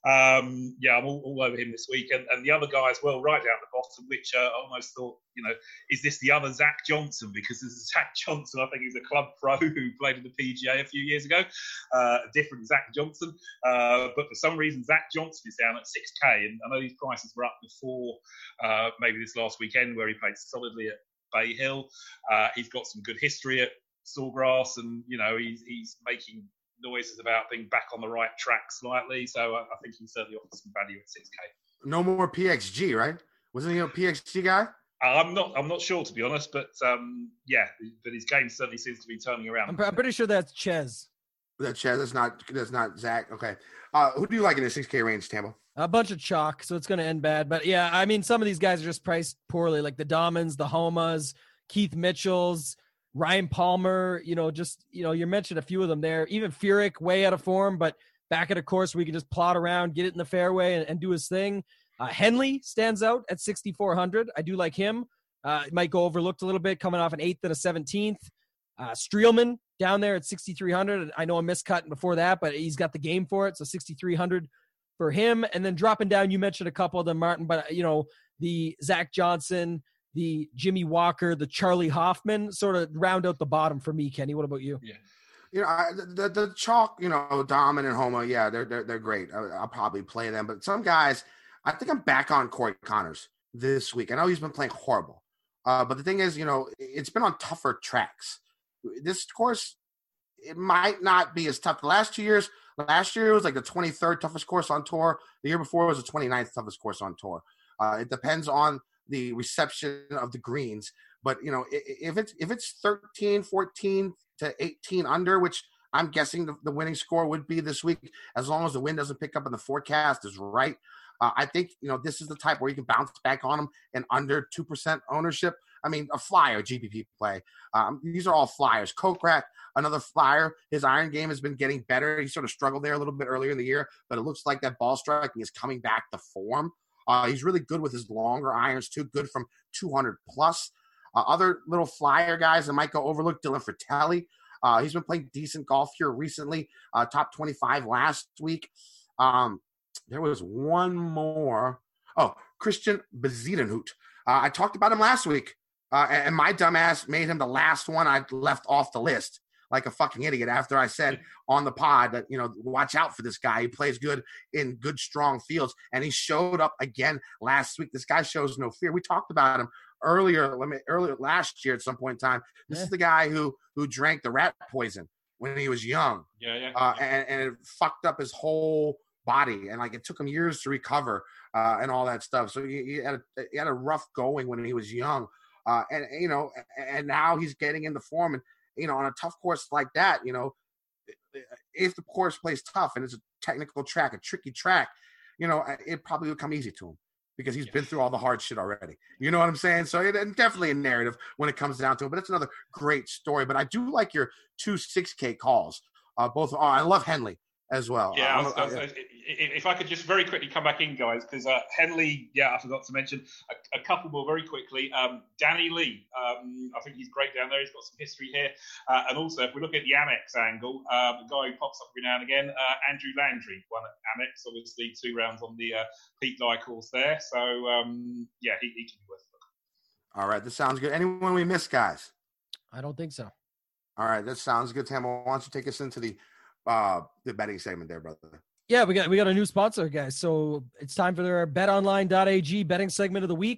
[SPEAKER 5] um, yeah, I'm all, all over him this week. And, and the other guy as well, right down the bottom, which uh, I almost thought, you know, is this the other Zach Johnson? Because this is Zach Johnson, I think he's a club pro who played in the P G A a few years ago. Uh, a different Zach Johnson. Uh, but for some reason, Zach Johnson is down at six K. And I know these prices were up before uh, maybe this last weekend where he played solidly at Bay Hill. Uh, he's got some good history at Sawgrass, and, you know, he's, he's making noises about being back on the right track slightly. So I, I think he certainly offers some value at six K.
[SPEAKER 3] No more P X G, right? Wasn't he a P X G guy?
[SPEAKER 5] I'm not. I'm not sure, to be honest, but um, yeah, but his game certainly seems to be turning around.
[SPEAKER 4] I'm, I'm pretty sure that's Ches.
[SPEAKER 3] That Ches. That's not. That's not Zach. Okay. Uh, who do you like in the six K range, Tambo?
[SPEAKER 4] A bunch of chalk, so it's going to end bad. But yeah, I mean, some of these guys are just priced poorly, like the Domans, the Homas, Keith Mitchells, Ryan Palmer. You know, just you know, you mentioned a few of them there. Even Furyk, way out of form, but back at a course where we can just plot around, get it in the fairway, and, and do his thing. Uh, Henley stands out at sixty-four hundred. I do like him. Uh, might go overlooked a little bit, coming off an eighth and a seventeenth. Uh, Streelman down there at sixty-three hundred. I know a miscut before that, but he's got the game for it, so sixty-three hundred for him. And then dropping down, you mentioned a couple of them, Martin, but, you know, the Zach Johnson, the Jimmy Walker, the Charlie Hoffman sort of round out the bottom for me, Kenny. What about you?
[SPEAKER 5] Yeah.
[SPEAKER 3] You know, I, the the chalk, you know, Dom and Homa, yeah, they're they're they're great. I, I'll probably play them, but some guys, I think I'm back on Corey Connors this week. I know he's been playing horrible, uh, but the thing is, you know, it's been on tougher tracks. This course, it might not be as tough. The last two years, last year it was like the twenty-third toughest course on tour. The year before it was the twenty-ninth toughest course on tour. Uh, it depends on the reception of the greens, but you know, if it's if it's thirteen, fourteen to eighteen under, which I'm guessing the, the winning score would be this week, as long as the wind doesn't pick up and the forecast is right. Uh, I think, you know, this is the type where you can bounce back on them and under two percent ownership. I mean, a flyer, G P P play. Um, these are all flyers. Kokrak, another flyer. His iron game has been getting better. He sort of struggled there a little bit earlier in the year, but it looks like that ball striking is coming back to form. Uh, he's really good with his longer irons, too, good from two hundred plus. Uh, other little flyer guys that might go overlooked, Dylan Fratelli. Uh, he's been playing decent golf here recently, uh, top twenty-five last week. Um, there was one more. Oh, Christian Bezuidenhout. Uh, I talked about him last week, uh, and my dumbass made him the last one I left off the list, like a fucking idiot, after I said on the pod that, you know, watch out for this guy. He plays good in good, strong fields, and he showed up again last week. This guy shows no fear. We talked about him earlier, let me, earlier last year at some point in time. This yeah. is the guy who who drank the rat poison when he was young.
[SPEAKER 5] Yeah, yeah.
[SPEAKER 3] Uh, and, and it fucked up his whole body, and like it took him years to recover uh, and all that stuff. So he, he had a, he had a rough going when he was young, uh, and you know, and now he's getting into form. And you know, on a tough course like that, you know, if the course plays tough and it's a technical track, a tricky track, you know, it probably would come easy to him because he's yeah. been through all the hard shit already. You know what I'm saying? So it, and definitely a narrative when it comes down to it. But it's another great story. But I do like your two six K calls. Uh, both. Oh, I love Henley as well.
[SPEAKER 5] Yeah,
[SPEAKER 3] uh,
[SPEAKER 5] I was, I was,
[SPEAKER 3] uh,
[SPEAKER 5] if I could just very quickly come back in, guys, because uh, Henley, yeah, I forgot to mention a, a couple more very quickly. Um, Danny Lee, um, I think he's great down there. He's got some history here. Uh, and also, if we look at the Amex angle, uh, the guy who pops up every now and again, uh, Andrew Landry, won at Amex, obviously two rounds on the uh, Peak Dye course there. So, um, yeah, he, he can be worth a look.
[SPEAKER 3] All right, this sounds good. Anyone we missed, guys?
[SPEAKER 4] I don't think so.
[SPEAKER 3] All right, that sounds good, Tam. Why don't you take us into the uh, the betting segment there, brother?
[SPEAKER 4] Yeah, we got we got a new sponsor, guys. So it's time for their bet online dot a g betting segment of the week.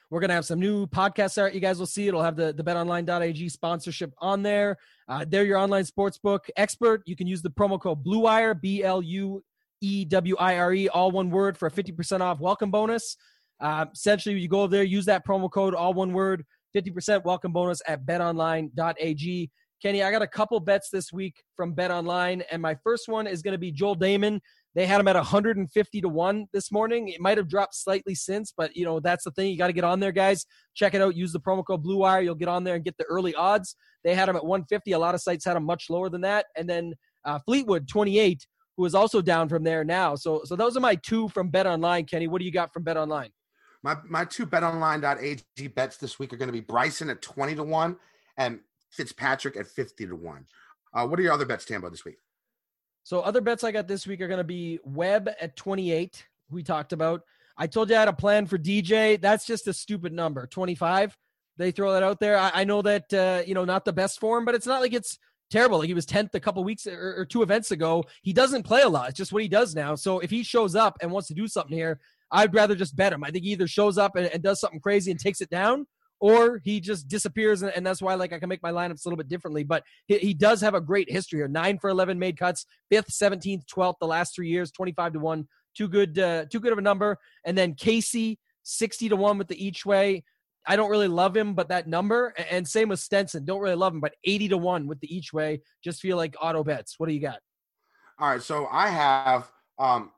[SPEAKER 4] We're going to have some new podcasts out. You guys will see. It'll have the, the bet online dot a g sponsorship on there. Uh, they're your online sportsbook expert. You can use the promo code BlueWire, B L U E W I R E, all one word, for a fifty percent off welcome bonus. Uh, essentially, you go over there, use that promo code, all one word, fifty percent welcome bonus at bet online dot a g. Kenny, I got a couple bets this week from BetOnline, and my first one is going to be Joel Damon. They had him at one hundred fifty to one this morning. It might have dropped slightly since, but, you know, that's the thing. You got to get on there, guys. Check it out. Use the promo code BlueWire. You'll get on there and get the early odds. They had him at one fifty. A lot of sites had him much lower than that. And then uh, Fleetwood, twenty-eight, who is also down from there now. So so those are my two from BetOnline. Kenny, what do you got from BetOnline?
[SPEAKER 3] My my two bet online dot a g bets this week are going to be Bryson at twenty to one and Fitzpatrick at fifty to one. Uh, what are your other bets, Tambo, this week?
[SPEAKER 4] So other bets I got this week are going to be Webb at twenty-eight, who we talked about. I told you I had a plan for D J. That's just a stupid number. twenty-five. They throw that out there. I, I know that, uh, you know, not the best form, but it's not like it's terrible. Like he was tenth a couple weeks or, or two events ago. He doesn't play a lot. It's just what he does now. So if he shows up and wants to do something here, I'd rather just bet him. I think he either shows up and, and does something crazy and takes it down, or he just disappears, and, and that's why like I can make my lineups a little bit differently. But he, he does have a great history here. nine for eleven made cuts, fifth, seventeenth, twelfth the last three years, twenty-five to one. Too good, uh, too good of a number. And then Casey, sixty to one with the each way. I don't really love him, but that number, and same with Stenson. Don't really love him, but eighty to one with the each way. Just feel like auto bets. What do you got?
[SPEAKER 3] All right, so I have um,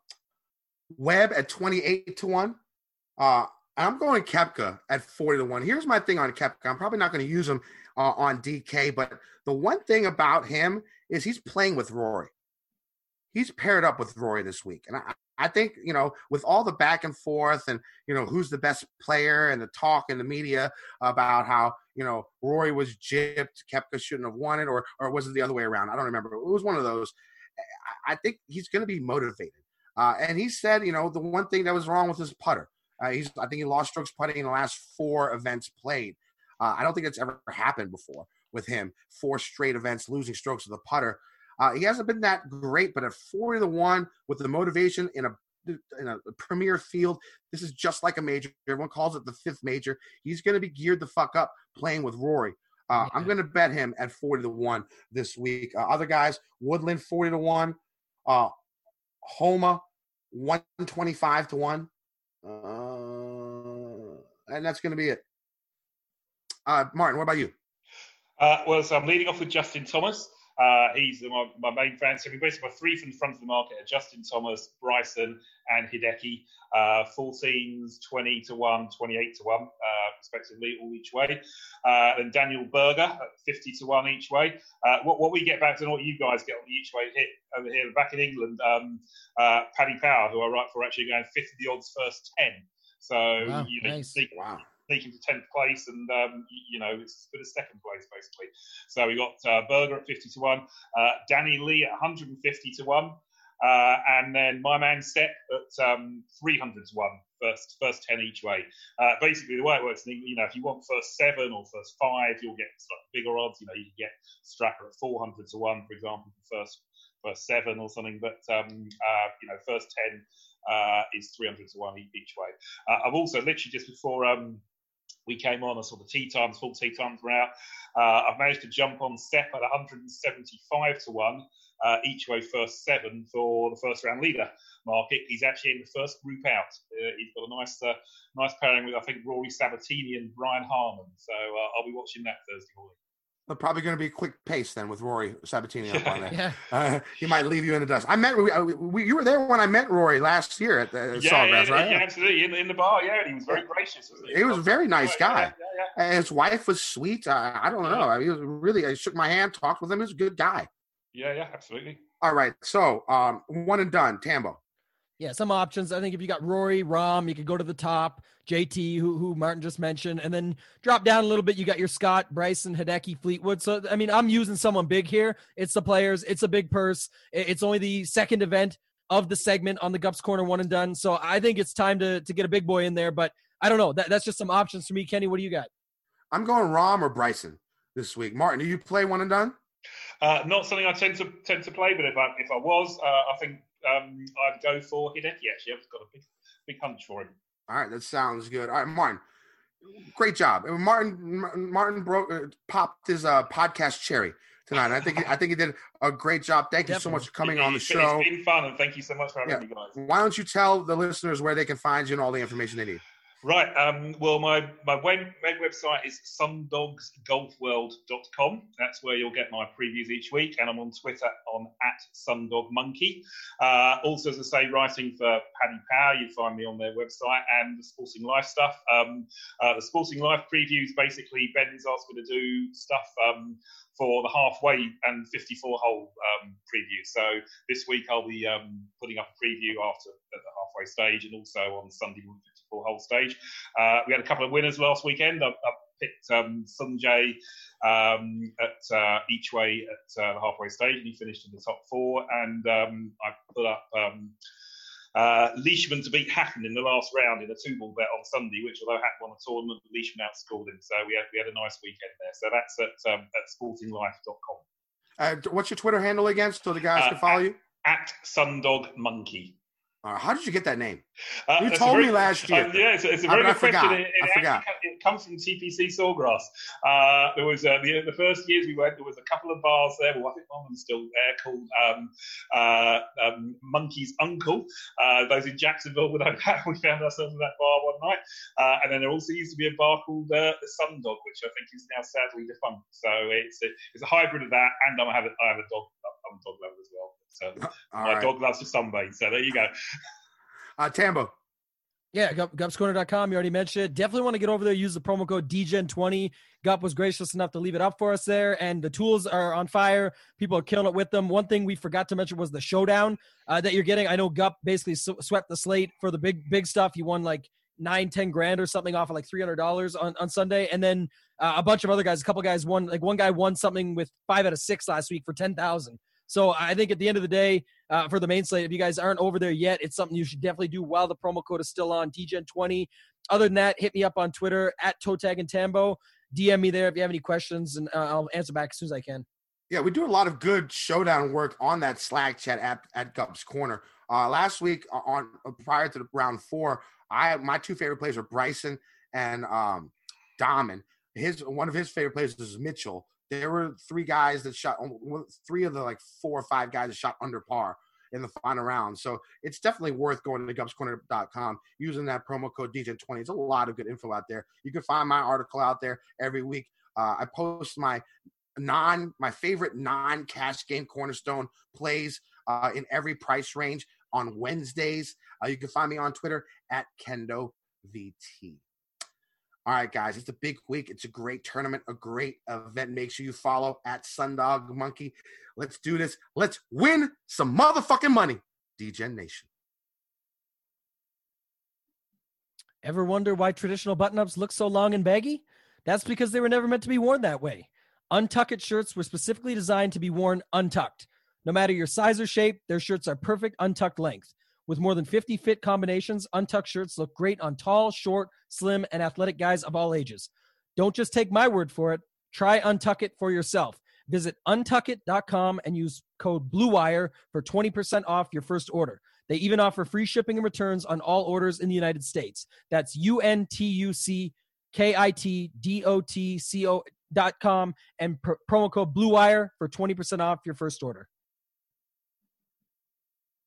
[SPEAKER 3] Webb at twenty-eight to one. Uh, I'm going Koepka at forty to one. Here's my thing on Koepka. I'm probably not going to use him uh, on D K, but the one thing about him is he's playing with Rory. He's paired up with Rory this week. And I, I think, you know, with all the back and forth and, you know, who's the best player and the talk in the media about how, you know, Rory was gypped, Koepka shouldn't have won it, or or was it the other way around? I don't remember. It was one of those. I, I think he's going to be motivated. Uh, and he said, you know, the one thing that was wrong with his putter. Uh, he's, I think he lost strokes putting in the last four events played. Uh, I don't think it's ever happened before with him. Four straight events, losing strokes with the putter. Uh, he hasn't been that great, but at forty to one with the motivation in a in a premier field, this is just like a major. Everyone calls it the fifth major. He's going to be geared the fuck up playing with Rory. Uh, yeah. I'm going to bet him at forty to one this week. Uh, other guys, Woodland forty to one, uh, Homa one twenty-five to one. Uh, and that's going to be it. Uh, Martin, what about you?
[SPEAKER 5] Uh, well, so I'm leading off with Justin Thomas. Uh, he's my, my main fan. So we basically got three from the front of the market: Justin Thomas, Bryson, and Hideki. Uh, fourteens, twenty to one, twenty-eight to one, uh, respectively, all each way. Uh, and Daniel Berger at fifty to one each way. Uh, what, what we get back to, and what you guys get on the each way hit over here back in England, um, uh, Paddy Power, who I write for, actually going fifth of the odds first ten. So
[SPEAKER 4] wow,
[SPEAKER 5] you know,
[SPEAKER 4] nice.
[SPEAKER 5] you sneak,
[SPEAKER 3] Wow.
[SPEAKER 5] sneaking to tenth place, and um, you, you know it's a bit of second place basically. So we got uh, Berger at fifty to one, uh, Danny Lee at one hundred fifty to one, uh, and then my man Sepp at um, three hundred to one. First, first ten each way. Uh, basically, the way it works, you know, if you want first seven or first five, you'll get slightly bigger odds. You know, you can get Straka at four hundred to one, for example, for first first seven or something. But um, uh, you know, first ten uh, is three hundred to one each way. Uh, I've also literally just before um, we came on, I saw the tee times, full tee times were out. Uh, I've managed to jump on Sepp at one hundred seventy-five to one. Uh, each way first seven for the first round leader market. He's actually in the first group out. Uh, he's got a nice uh, nice pairing with, I think, Rory Sabatini and Brian Harman. So uh, I'll be watching that Thursday morning.
[SPEAKER 3] But probably going to be a quick pace then with Rory Sabatini up on there.
[SPEAKER 4] Yeah.
[SPEAKER 3] Uh, he might leave you in the dust. I met we, we, you were there when I met Rory last year at the
[SPEAKER 5] yeah,
[SPEAKER 3] Sawgrass,
[SPEAKER 5] yeah,
[SPEAKER 3] right?
[SPEAKER 5] Yeah, absolutely. In, in the bar, yeah. And he was very gracious. Wasn't he?
[SPEAKER 3] He was a very nice guy.
[SPEAKER 5] Yeah, yeah, yeah.
[SPEAKER 3] And his wife was sweet. Uh, I don't know. I mean, he was really, I shook my hand, talked with him. He was a good guy.
[SPEAKER 5] Yeah, yeah, absolutely.
[SPEAKER 3] All right. So um, one and done, Tambo.
[SPEAKER 4] Yeah, some options. I think if you got Rory, Rahm, you could go to the top. J T, who who Martin just mentioned, and then drop down a little bit. You got your Scott, Bryson, Hideki, Fleetwood. So, I mean, I'm using someone big here. It's the players. It's a big purse. It's only the second event of the segment on the Gups Corner one and done. So I think it's time to to get a big boy in there. But I don't know. That, that's just some options for me. Kenny, what do you got?
[SPEAKER 3] I'm going Rahm or Bryson this week. Martin, do you play one and done?
[SPEAKER 5] Uh, not something I tend to tend to play, but if I if I was, uh, I think um, I'd go for Hideki. Actually, I've got a big big hunch for him.
[SPEAKER 3] All right, that sounds good. All right, Martin, Great job. Martin Martin broke, uh, popped his uh, podcast cherry tonight. And I think I think he did a great job. Thank you
[SPEAKER 4] Definitely.
[SPEAKER 3] so much for coming on the
[SPEAKER 5] It's-
[SPEAKER 3] show.
[SPEAKER 5] It's been fun, and thank you so much for having
[SPEAKER 3] Yeah.
[SPEAKER 5] me, guys.
[SPEAKER 3] Why don't you tell the listeners where they can find you and all the information they need?
[SPEAKER 5] Right. Um, well, my, my web, main website is sundogs golf world dot com. That's where you'll get my previews each week. And I'm on Twitter on at sundogmonkey. Uh, also, as I say, writing for Paddy Power, you find me on their website, and the Sporting Life stuff. Um, uh, the Sporting Life previews, basically, Ben's asked me to do stuff um, for the halfway and fifty-four hole um, preview. So this week I'll be um, putting up a preview after at the halfway stage, and also on Sunday morning fifty-four hole stage. Uh, we had a couple of winners last weekend. I, I picked um, Sanjay um, at uh, each way at uh, the halfway stage, and he finished in the top four. And um, I put up um, uh, Leishman to beat Hatton in the last round in a two-ball bet on Sunday, which, although Hatton won the tournament, Leishman outscored him. So we had we had a nice weekend there. So that's at um, at sporting life dot com.
[SPEAKER 3] Uh, what's your Twitter handle again, so the guys
[SPEAKER 5] Uh,
[SPEAKER 3] can follow you?
[SPEAKER 5] At Sundogmonkey.
[SPEAKER 3] Uh, how did you get that name?
[SPEAKER 5] Uh,
[SPEAKER 3] You
[SPEAKER 5] that's
[SPEAKER 3] told
[SPEAKER 5] a very-
[SPEAKER 3] me last year.
[SPEAKER 5] Uh, yeah, it's, it's a
[SPEAKER 3] Uh,
[SPEAKER 5] very
[SPEAKER 3] but I
[SPEAKER 5] good question.
[SPEAKER 3] forgot.
[SPEAKER 5] It, it
[SPEAKER 3] I
[SPEAKER 5] actually
[SPEAKER 3] forgot.
[SPEAKER 5] co- it comes from T P C Sawgrass. Uh, there was uh, the, the first years we went, there was a couple of bars there. Well, I think one of them's still there, called um, uh, um, Monkey's Uncle. Uh, those in Jacksonville, we found ourselves in that bar one night. Uh, and then there also used to be a bar called uh, the Sundog, which I think is now sadly defunct. So it's a, it's a hybrid of that, and I have a, I have a dog. I'm a dog lover as well. So
[SPEAKER 3] All
[SPEAKER 5] my
[SPEAKER 3] right.
[SPEAKER 5] dog loves to sunbathe. So there you go.
[SPEAKER 3] Uh, Tambo.
[SPEAKER 4] Yeah, Gup, gups corner dot com. You already mentioned it. Definitely want to get over there. Use the promo code D Gen twenty. Gup was gracious enough to leave it up for us there, and the tools are on fire. People are killing it with them. One thing we forgot to mention was the showdown uh, that you're getting. I know Gup basically sw- swept the slate for the big big stuff. He won like nine, ten grand or something off of like three hundred dollars on, on Sunday, and then uh, a bunch of other guys. A couple guys won. Like one guy won something with five out of six last week for ten thousand. So I think at the end of the day, uh, for the main slate, if you guys aren't over there yet, it's something you should definitely do while the promo code is still on, D Gen twenty. Other than that, hit me up on Twitter at Totag and Tambo. D M me there if you have any questions, and uh, I'll answer back as soon as I can.
[SPEAKER 3] Yeah, we do a lot of good showdown work on that Slack chat at, at Gup's Corner. Uh, last week, on uh, prior to the round four, I my two favorite players were Bryson and um, Dahmen. His one of his favorite players was Mitchell. There were three guys that shot, three of the like four or five guys that shot under par in the final round. So it's definitely worth going to gups corner dot com, using that promo code D Gen twenty. It's a lot of good info out there. You can find my article out there every week. Uh, I post my non, my favorite non-cash game cornerstone plays uh, in every price range on Wednesdays. Uh, you can find me on Twitter at Kendo V T. All right, guys, it's a big week. It's a great tournament, a great event. Make sure you follow at Sundog Monkey. Let's do this. Let's win some motherfucking money, D Gen Nation.
[SPEAKER 4] Ever wonder why traditional button-ups look so long and baggy? That's because they were never meant to be worn that way. Untucked shirts were specifically designed to be worn untucked. No matter your size or shape, their shirts are perfect untucked length. With more than fifty fit combinations, untucked shirts look great on tall, short, slim, and athletic guys of all ages. Don't just take my word for it. Try Untuck It for yourself. Visit untuck it dot com and use code BLUEWIRE for twenty percent off your first order. They even offer free shipping and returns on all orders in the United States. That's U N T U C K I T D O T C O dot com and pr- promo code BLUEWIRE for twenty percent off your first order.